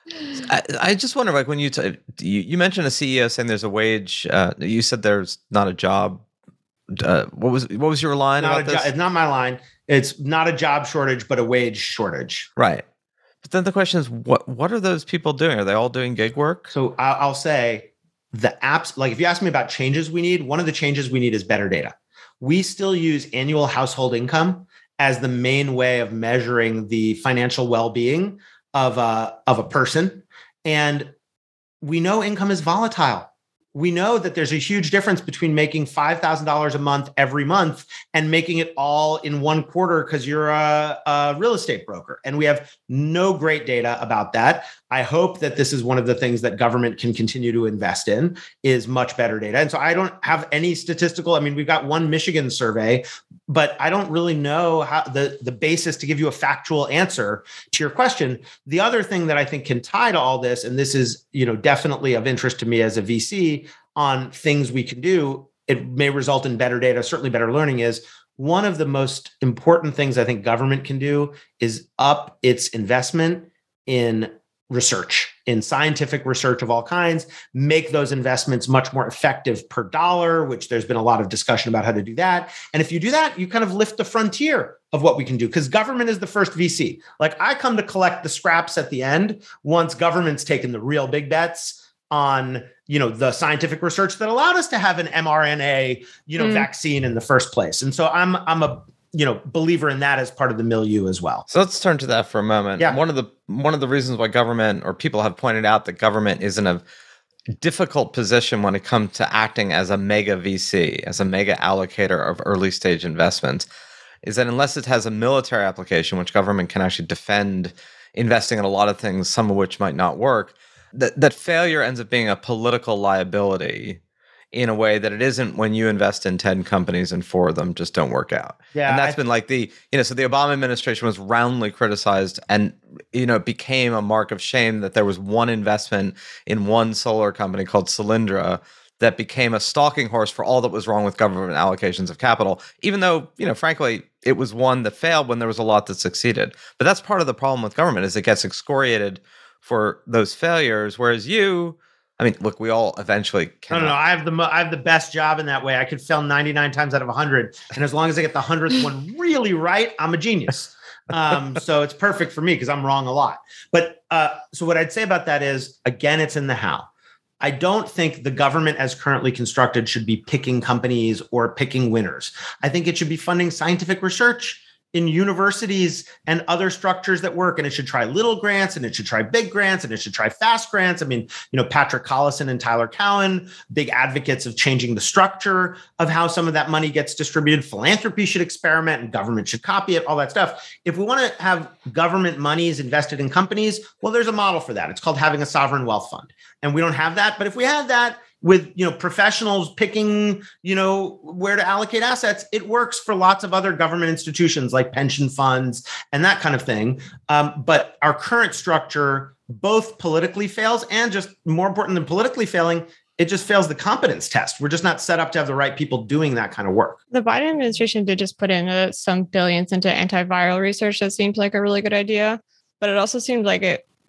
Speaker 11: I, I just wonder, like when you, t- you you mentioned a C E O saying there's a wage. Uh, you said there's not a job. Uh, what was what was your line
Speaker 12: not
Speaker 11: about this?
Speaker 12: Jo- it's not my line. It's not a job shortage, but a wage shortage.
Speaker 11: Right. But then the question is, what what are those people doing? Are they all doing gig work?
Speaker 12: So I'll, I'll say the apps. Like if you ask me about changes we need, one of the changes we need is better data. We still use annual household income as the main way of measuring the financial well-being of a, of a person. And we know income is volatile. We know that there's a huge difference between making five thousand dollars a month every month and making it all in one quarter because you're a, a real estate broker. And we have no great data about that. I hope that this is one of the things that government can continue to invest in, is much better data. And so I don't have any statistical, I mean, we've got one Michigan survey, but I don't really know how the, the basis to give you a factual answer to your question. The other thing that I think can tie to all this, and this is, you know, definitely of interest to me as a V C on things we can do, it may result in better data, certainly better learning, is one of the most important things I think government can do is up its investment in research, in scientific research of all kinds, make those investments much more effective per dollar, which there's been a lot of discussion about how to do that. And if you do that, you kind of lift the frontier of what we can do, because government is the first V C. Like I come to collect the scraps at the end once government's taken the real big bets on, you know, the scientific research that allowed us to have an M R N A, you know, mm. vaccine in the first place. And so I'm I'm a you know, believer in that as part of the milieu as well.
Speaker 11: So let's turn to that for a moment.
Speaker 12: Yeah.
Speaker 11: One of the one of the reasons why government, or people have pointed out that government is in a difficult position when it comes to acting as a mega V C, as a mega allocator of early stage investments, is that unless it has a military application, which government can actually defend investing in a lot of things, some of which might not work, that, that failure ends up being a political liability in a way that it isn't when you invest in ten companies and four of them just don't work out.
Speaker 12: Yeah,
Speaker 11: and that's
Speaker 12: I,
Speaker 11: been like the, you know, so the Obama administration was roundly criticized, and, you know, it became a mark of shame that there was one investment in one solar company called Solyndra that became a stalking horse for all that was wrong with government allocations of capital, even though, you know, frankly, it was one that failed when there was a lot that succeeded. But that's part of the problem with government, is it gets excoriated for those failures, whereas you... I mean, look, we all eventually
Speaker 12: cannot. No, no, no. I have the I have the best job in that way. I could fail ninety-nine times out of one hundred, and as long as I get the hundredth one really right, I'm a genius. Um, so it's perfect for me because I'm wrong a lot. But uh, so what I'd say about that is, again, it's in the how. I don't think the government as currently constructed should be picking companies or picking winners. I think it should be funding scientific research in universities and other structures that work. And it should try little grants, and it should try big grants, and it should try fast grants. I mean, you know, Patrick Collison and Tyler Cowen, big advocates of changing the structure of how some of that money gets distributed. Philanthropy should experiment and government should copy it, all that stuff. If we want to have government monies invested in companies, well, there's a model for that. It's called having a sovereign wealth fund. And we don't have that. But if we had that, with, you know, professionals picking, you know, where to allocate assets, it works for lots of other government institutions like pension funds and that kind of thing. Um, but our current structure both politically fails, and, just more important than politically failing, it just fails the competence test. We're just not set up to have the right people doing that kind of work.
Speaker 4: The Biden administration did just put in uh, some billions into antiviral research. That seemed like a really good idea, but it also seemed like it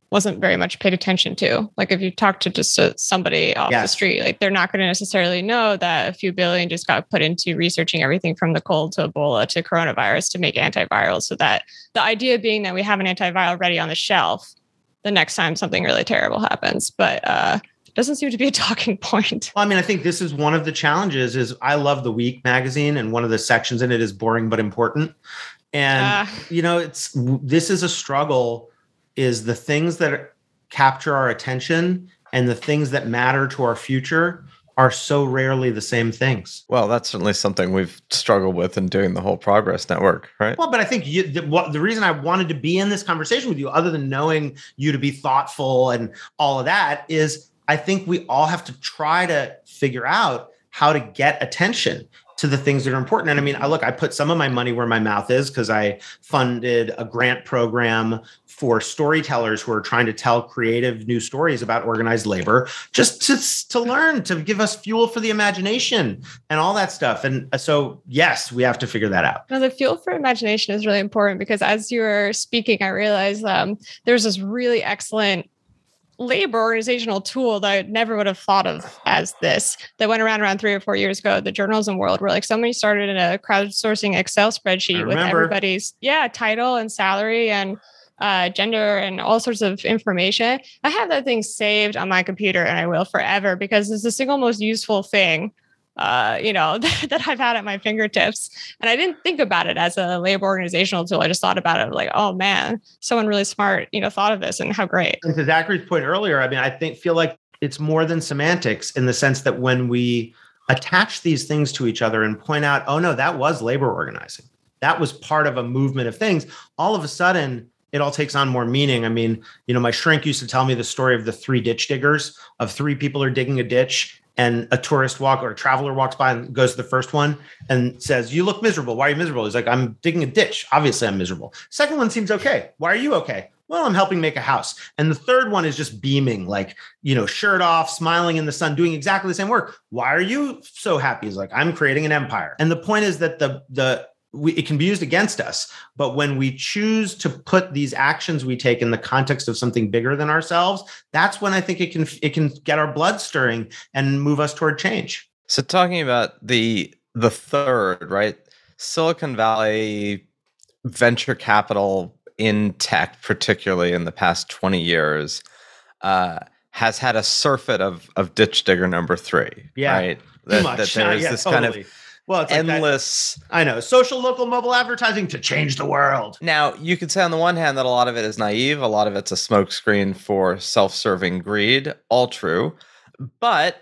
Speaker 4: wasn't very much paid attention to. Like if you talk to just uh, somebody off
Speaker 12: Yes.
Speaker 4: the street, like they're not going to necessarily know that a few billion just got put into researching everything from the cold to Ebola to coronavirus to make antivirals. So that the idea being that we have an antiviral ready on the shelf the next time something really terrible happens, but uh, it doesn't seem to be a talking point.
Speaker 12: Well, I mean, I think this is one of the challenges is I love The Week magazine, and one of the sections in it is boring but important. And,
Speaker 4: Uh.
Speaker 12: you know, it's this is a struggle, is the things that capture our attention and the things that matter to our future are so rarely the same things.
Speaker 11: Well, that's certainly something we've struggled with in doing the whole Progress Network, right?
Speaker 12: Well, but I think you, the, what, the reason I wanted to be in this conversation with you, other than knowing you to be thoughtful and all of that, is I think we all have to try to figure out how to get attention to the things that are important. And I mean, I look, I put some of my money where my mouth is because I funded a grant program for storytellers who are trying to tell creative new stories about organized labor, just to, to learn, to give us fuel for the imagination and all that stuff. And so, yes, we have to figure that out.
Speaker 4: Now, the fuel for imagination is really important because as you were speaking, I realized um, there's this really excellent labor organizational tool that I never would have thought of as this that went around around three or four years ago, the journalism world, where like somebody started in a crowdsourcing Excel spreadsheet with everybody's yeah title and salary and uh, gender and all sorts of information. I have that thing saved on my computer and I will forever because it's the single most useful thing Uh, you know, that I've had at my fingertips. And I didn't think about it as a labor organizational tool. I just thought about it like, oh man, someone really smart, you know, thought of this and how great.
Speaker 12: And to Zachary's point earlier, I mean, I think feel like it's more than semantics in the sense that when we attach these things to each other and point out, oh no, that was labor organizing. That was part of a movement of things. All of a sudden, it all takes on more meaning. I mean, you know, my shrink used to tell me the story of the three ditch diggers, of three people are digging a ditch. And a tourist walk or a traveler walks by and goes to the first one and says, you look miserable. Why are you miserable? He's like, I'm digging a ditch. Obviously, I'm miserable. Second one seems okay. Why are you okay? Well, I'm helping make a house. And the third one is just beaming, like, you know, shirt off, smiling in the sun, doing exactly the same work. Why are you so happy? He's like, I'm creating an empire. And the point is that the the we, it can be used against us. But when we choose to put these actions we take in the context of something bigger than ourselves, that's when I think it can it can get our blood stirring and move us toward change.
Speaker 11: So talking about the the third, right? Silicon Valley venture capital in tech, particularly in the past twenty years, uh, has had a surfeit of of ditch digger number three.
Speaker 12: Yeah,
Speaker 11: right?
Speaker 12: Too
Speaker 11: That,
Speaker 12: much.
Speaker 11: that there's
Speaker 12: yeah,
Speaker 11: this
Speaker 12: totally.
Speaker 11: kind of
Speaker 12: well, it's
Speaker 11: endless.
Speaker 12: Like that, I know. Social, local, mobile advertising to change the world.
Speaker 11: Now, you could say on the one hand that a lot of it is naive, a lot of it's a smokescreen for self-serving greed. All true, but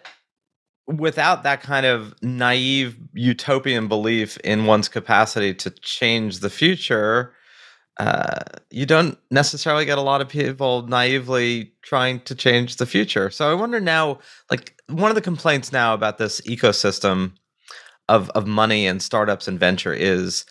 Speaker 11: without that kind of naive utopian belief in one's capacity to change the future, uh, you don't necessarily get a lot of people naively trying to change the future. So I wonder now, like one of the complaints now about this ecosystem of, of money and startups and venture is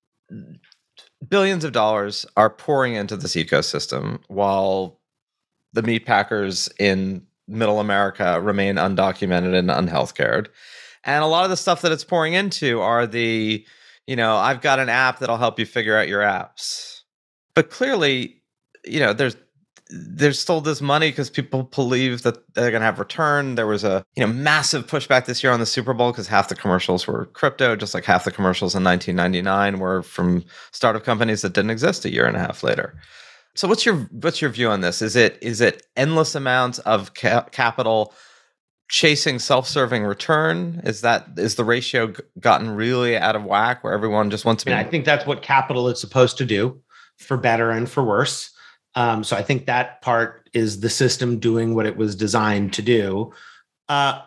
Speaker 11: billions of dollars are pouring into this ecosystem while the meat packers in middle America remain undocumented and unhealthcared. And a lot of the stuff that it's pouring into are the, you know, I've got an app that'll help you figure out your apps. But clearly, you know, there's there's still this money because people believe that they're going to have return. There was a, you know, massive pushback this year on the Super Bowl because half the commercials were crypto, just like half the commercials in nineteen ninety-nine were from startup companies that didn't exist a year and a half later. So what's your what's your view on this? Is it is it endless amounts of ca- capital chasing self-serving return? Is that is the ratio g- gotten really out of whack where everyone just wants to be?
Speaker 12: I, mean, I think that's what capital is supposed to do, for better and for worse. Um, so I think that part is the system doing what it was designed to do. Uh,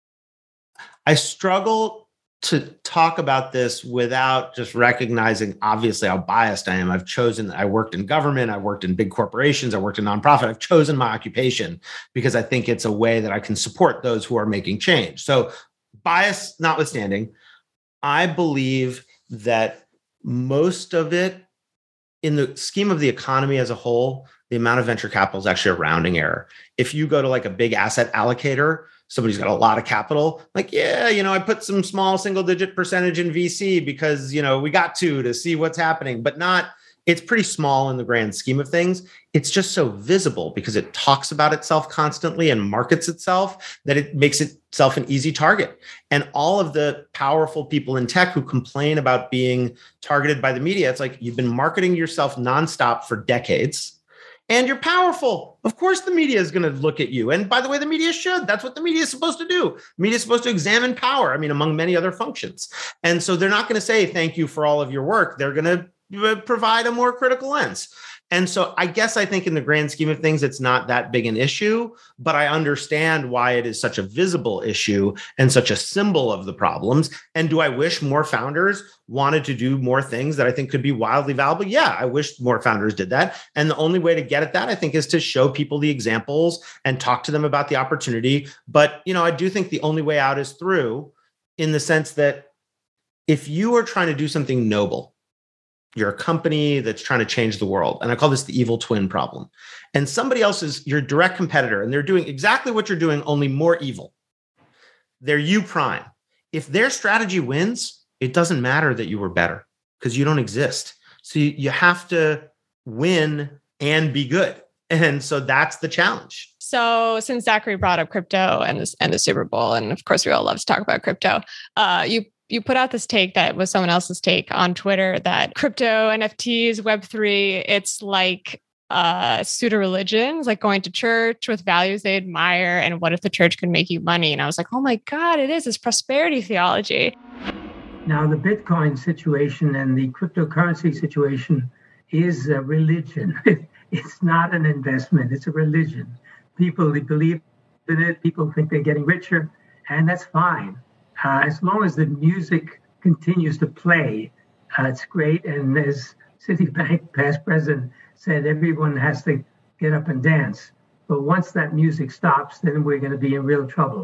Speaker 12: I struggle to talk about this without just recognizing, obviously, how biased I am. I've chosen, I worked in government, I worked in big corporations, I worked in nonprofit. I've chosen my occupation because I think it's a way that I can support those who are making change. So bias notwithstanding, I believe that most of it, in the scheme of the economy as a whole, the amount of venture capital is actually a rounding error. If you go to like a big asset allocator, somebody's got a lot of capital, like, yeah, you know, I put some small single digit percentage in V C because, you know, we got to, to see what's happening, but not, it's pretty small in the grand scheme of things. It's just so visible because it talks about itself constantly and markets itself that it makes itself an easy target. And all of the powerful people in tech who complain about being targeted by the media, it's like you've been marketing yourself nonstop for decades. And you're powerful. Of course, the media is going to look at you. And by the way, the media should. That's what the media is supposed to do. The media is supposed to examine power, I mean, among many other functions. And so they're not going to say, thank you for all of your work. They're going to provide a more critical lens. And so I guess I think in the grand scheme of things, it's not that big an issue, but I understand why it is such a visible issue and such a symbol of the problems. And do I wish more founders wanted to do more things that I think could be wildly valuable? Yeah, I wish more founders did that. And the only way to get at that, I think, is to show people the examples and talk to them about the opportunity. But, you know, I do think the only way out is through, in the sense that if you are trying to do something noble, you're a company that's trying to change the world. And I call this the evil twin problem. And somebody else is your direct competitor, and they're doing exactly what you're doing, only more evil. They're you prime. If their strategy wins, it doesn't matter that you were better because you don't exist. So you, you have to win and be good. And so that's the challenge.
Speaker 4: So since Zachary brought up crypto and this and the Super Bowl, and of course we all love to talk about crypto, uh, you You put out this take that was someone else's take on Twitter that crypto, N F Ts, Web three, it's like uh, pseudo-religions, like going to church with values they admire. And what if the church could make you money? And I was like, oh my God, it is. It's prosperity theology.
Speaker 2: Now, the Bitcoin situation and the cryptocurrency situation is a religion. It's not an investment. It's a religion. People they believe in it. People think they're getting richer, and that's fine. Uh, as long as the music continues to play, uh, it's great. And as Citibank past president said, everyone has to get up and dance. But once that music stops, then we're going to be in real trouble.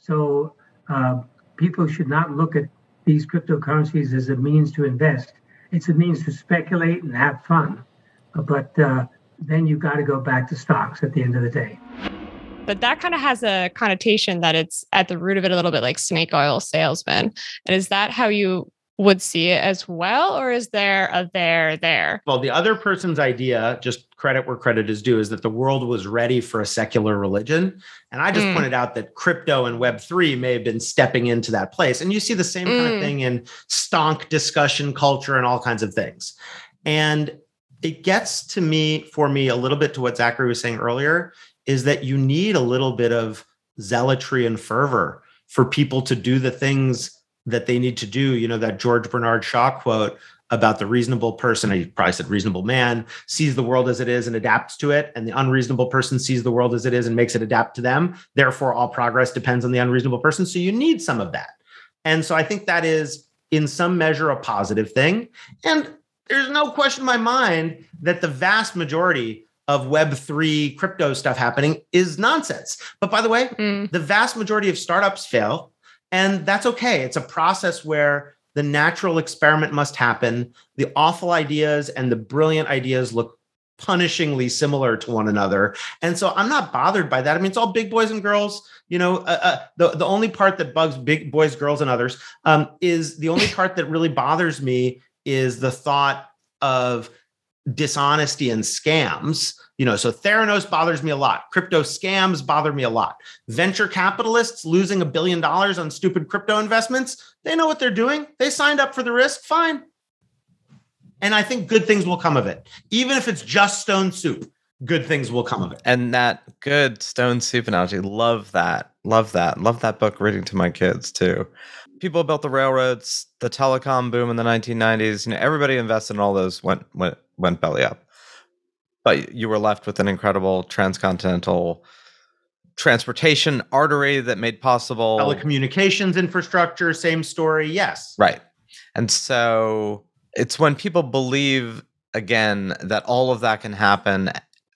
Speaker 2: So uh, people should not look at these cryptocurrencies as a means to invest. It's a means to speculate and have fun. But uh, then you've got to go back to stocks at the end of the day.
Speaker 4: But that kind of has a connotation that it's at the root of it a little bit like snake oil salesman. And is that how you would see it as well? Or is there a there there?
Speaker 12: Well, the other person's idea, just credit where credit is due, is that the world was ready for a secular religion. And I just mm. pointed out that crypto and Web three may have been stepping into that place. And you see the same mm. kind of thing in stonk discussion culture and all kinds of things. And it gets to me, for me, a little bit to what Zachary was saying earlier, is that you need a little bit of zealotry and fervor for people to do the things that they need to do. You know, that George Bernard Shaw quote about the reasonable person, I probably said reasonable man, sees the world as it is and adapts to it. And the unreasonable person sees the world as it is and makes it adapt to them. Therefore, all progress depends on the unreasonable person. So you need some of that. And so I think that is in some measure a positive thing. And there's no question in my mind that the vast majority of Web three crypto stuff happening is nonsense. But by the way, mm. the vast majority of startups fail, and that's okay. It's a process where the natural experiment must happen. The awful ideas and the brilliant ideas look punishingly similar to one another. And so I'm not bothered by that. I mean, it's all big boys and girls. You know, uh, uh, the, the only part that bugs big boys, girls, and others um, is the only part that really bothers me is the thought of dishonesty and scams. You know, so Theranos bothers me a lot. Crypto scams bother me a lot. Venture capitalists losing a billion dollars on stupid crypto investments, they know what they're doing. They signed up for the risk, fine. And I think good things will come of it. Even if it's just stone soup, good things will come of it.
Speaker 11: And that good stone soup analogy, love that. Love that. Love that book, reading to my kids too. People built the railroads, the telecom boom in the nineteen nineties. You know, everybody invested in all those, went went went belly up. But you were left with an incredible transcontinental transportation artery that made possible
Speaker 12: telecommunications infrastructure. Same story, yes,
Speaker 11: right. And so it's when people believe again that all of that can happen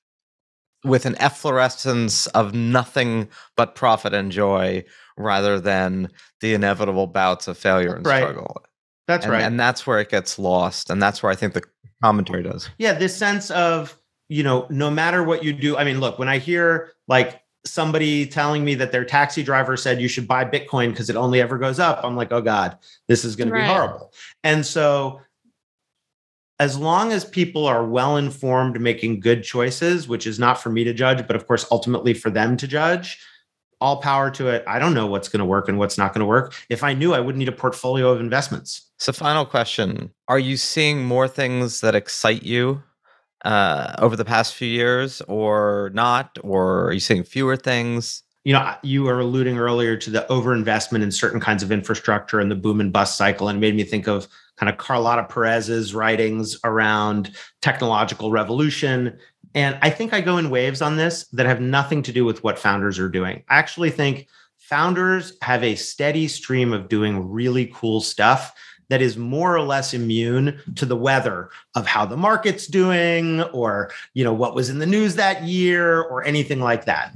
Speaker 11: with an efflorescence of nothing but profit and joy, rather than the inevitable bouts of failure and
Speaker 12: right.
Speaker 11: struggle.
Speaker 12: That's
Speaker 11: and,
Speaker 12: right.
Speaker 11: And that's where it gets lost. And that's where I think the commentary does.
Speaker 12: Yeah, this sense of, you know, no matter what you do. I mean, look, when I hear like somebody telling me that their taxi driver said you should buy Bitcoin because it only ever goes up, I'm like, oh God, this is going to
Speaker 4: right.
Speaker 12: be horrible. And so as long as people are well informed, making good choices, which is not for me to judge, but of course, ultimately for them to judge, all power to it. I don't know what's going to work and what's not going to work. If I knew, I wouldn't need a portfolio of investments.
Speaker 11: So final question. Are you seeing more things that excite you uh, over the past few years or not? Or are you seeing fewer things?
Speaker 12: You know, you were alluding earlier to the overinvestment in certain kinds of infrastructure and the boom and bust cycle, and it made me think of kind of Carlota Perez's writings around technological revolution. And I think I go in waves on this that have nothing to do with what founders are doing. I actually think founders have a steady stream of doing really cool stuff that is more or less immune to the weather of how the market's doing, or, you know, what was in the news that year, or anything like that.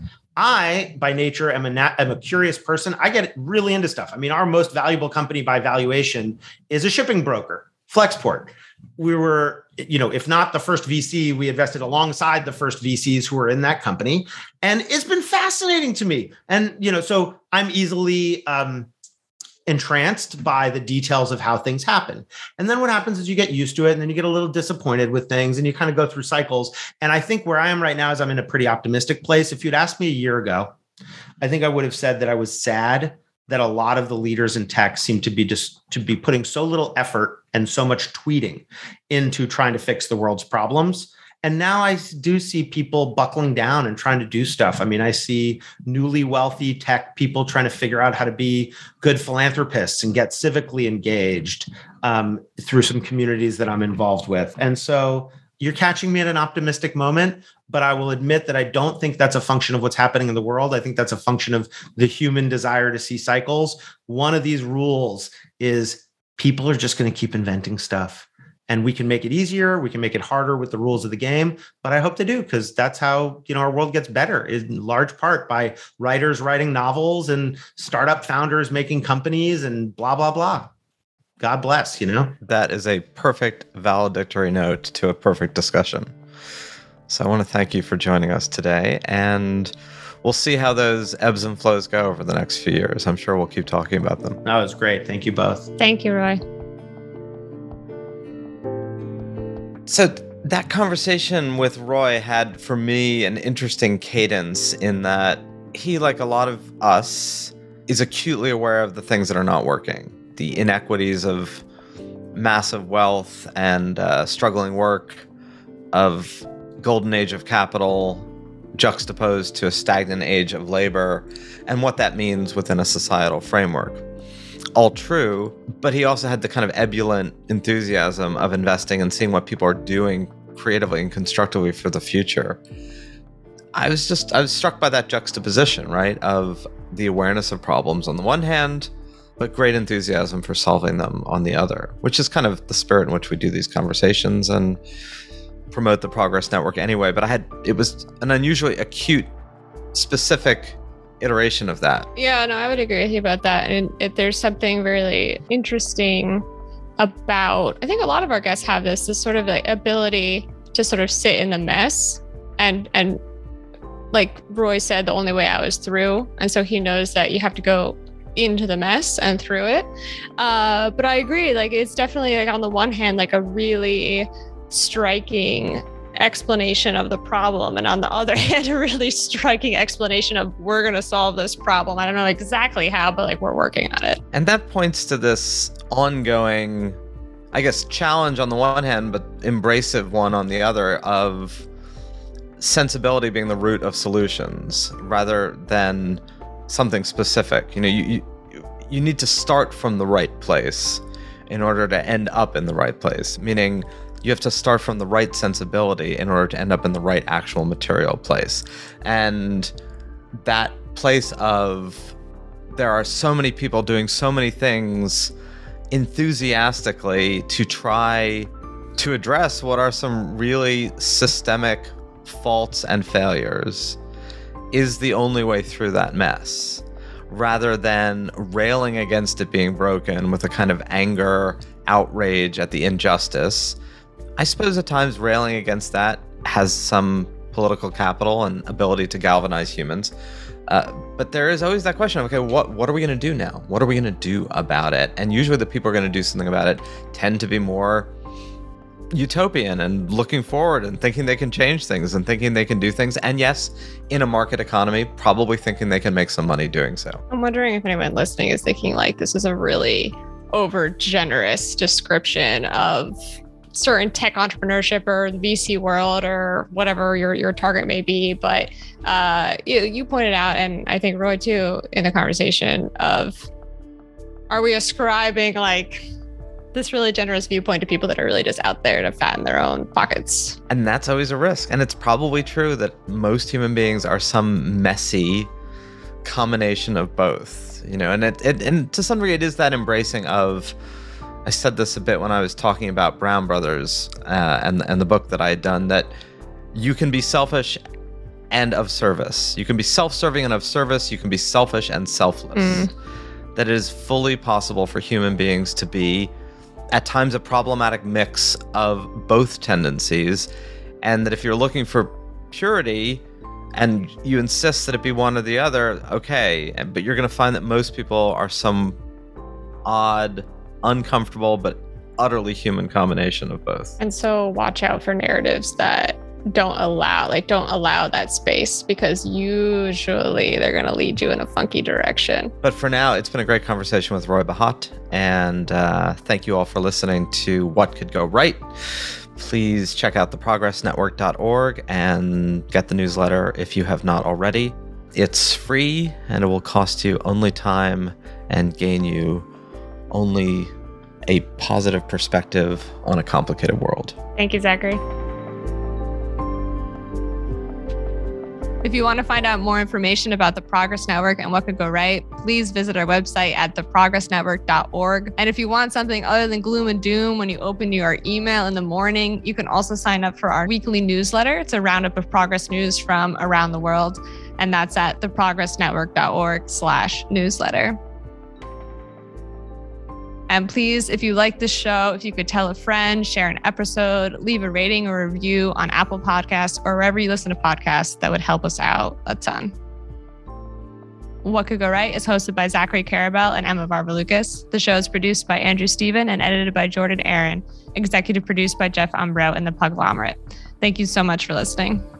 Speaker 12: I, by nature, am a, nat- am a curious person. I get really into stuff. I mean, our most valuable company by valuation is a shipping broker, Flexport. We were, you know, if not the first V C, we invested alongside the first V Cs who were in that company. And it's been fascinating to me. And, you know, so I'm easily um, entranced by the details of how things happen. And then what happens is you get used to it, and then you get a little disappointed with things, and you kind of go through cycles. And I think where I am right now is I'm in a pretty optimistic place. If you'd asked me a year ago, I think I would have said that I was sad that a lot of the leaders in tech seem to be just to be putting so little effort and so much tweeting into trying to fix the world's problems. And now I do see people buckling down and trying to do stuff. I mean, I see newly wealthy tech people trying to figure out how to be good philanthropists and get civically engaged um, through some communities that I'm involved with. And so you're catching me at an optimistic moment, but I will admit that I don't think that's a function of what's happening in the world. I think that's a function of the human desire to see cycles. One of these rules is people are just going to keep inventing stuff. And we can make it easier. We can make it harder with the rules of the game. But I hope they do, because that's how, you know, our world gets better, in large part by writers writing novels and startup founders making companies and blah, blah, blah. God bless, you know?
Speaker 11: That is a perfect valedictory note to a perfect discussion. So I want to thank you for joining us today. And we'll see how those ebbs and flows go over the next few years. I'm sure we'll keep talking about them.
Speaker 12: That was great. Thank you both.
Speaker 4: Thank you, Roy.
Speaker 11: So that conversation with Roy had, for me, an interesting cadence in that he, like a lot of us, is acutely aware of the things that are not working. The inequities of massive wealth and uh, struggling work, of golden age of capital juxtaposed to a stagnant age of labor, and what that means within a societal framework. All true, but he also had the kind of ebullient enthusiasm of investing and seeing what people are doing creatively and constructively for the future. I was just, I was struck by that juxtaposition, right, of the awareness of problems on the one hand, but great enthusiasm for solving them on the other, which is kind of the spirit in which we do these conversations and promote the Progress Network anyway. But I had, it was an unusually acute, specific iteration of that.
Speaker 4: Yeah, no, I would agree with you about that. And it, there's something really interesting about, I think a lot of our guests have this, this sort of like ability to sort of sit in the mess. And, and like Roy said, the only way out is through. And so he knows that you have to go into the mess and through it. Uh, but I agree, like it's definitely like on the one hand, like a really striking explanation of the problem, and on the other hand, a really striking explanation of we're going to solve this problem. I don't know exactly how, but like we're working on it.
Speaker 11: And that points to this ongoing, I guess, challenge on the one hand, but embracive one on the other, of sensibility being the root of solutions rather than something specific. You know, you, you you need to start from the right place in order to end up in the right place, meaning you have to start from the right sensibility in order to end up in the right actual material place. And that place of there are so many people doing so many things enthusiastically to try to address what are some really systemic faults and failures is the only way through that mess, rather than railing against it being broken with a kind of anger, outrage at the injustice. I suppose at times railing against that has some political capital and ability to galvanize humans. Uh, but there is always that question of, okay, what, what are we going to do now? What are we going to do about it? And usually the people who are going to do something about it tend to be more utopian and looking forward and thinking they can change things and thinking they can do things. And yes, in a market economy, probably thinking they can make some money doing so.
Speaker 4: I'm wondering if anyone listening is thinking like this is a really over generous description of certain tech entrepreneurship or the V C world or whatever your, your target may be. But uh, you, you pointed out, and I think Roy too, in the conversation of, are we ascribing like this really generous viewpoint to people that are really just out there to fatten their own pockets?
Speaker 11: And that's always a risk. And it's probably true that most human beings are some messy combination of both, you know, and it, it and to some degree it is that embracing of, I said this a bit when I was talking about Brown Brothers uh, and, and the book that I had done, that you can be selfish and of service. You can be self-serving and of service. You can be selfish and selfless. Mm. That it is fully possible for human beings to be at times a problematic mix of both tendencies, and that if you're looking for purity and you insist that it be one or the other, okay, but you're going to find that most people are some odd, uncomfortable, but utterly human combination of both.
Speaker 4: And so watch out for narratives that don't allow, like don't allow that space, because usually they're going to lead you in a funky direction.
Speaker 11: But for now, it's been a great conversation with Roy Bahat, and uh, thank you all for listening to What Could Go Right. Please check out the progress network dot org and get the newsletter if you have not already. It's free, and it will cost you only time and gain you only a positive perspective on a complicated world.
Speaker 4: Thank you, Zachary. If you want to find out more information about the Progress Network and what could go right, please visit our website at the progress network dot org. And if you want something other than gloom and doom when you open your email in the morning, you can also sign up for our weekly newsletter. It's a roundup of progress news from around the world. And that's at the progress network dot org slash newsletter. And please, if you like this show, if you could tell a friend, share an episode, leave a rating or review on Apple Podcasts or wherever you listen to podcasts, that would help us out a ton. What Could Go Right is hosted by Zachary Karabell and Emma Varvaloucas. The show is produced by Andrew Steven and edited by Jordan Aaron. Executive produced by Jeff Umbro and the Puglomerate. Thank you so much for listening.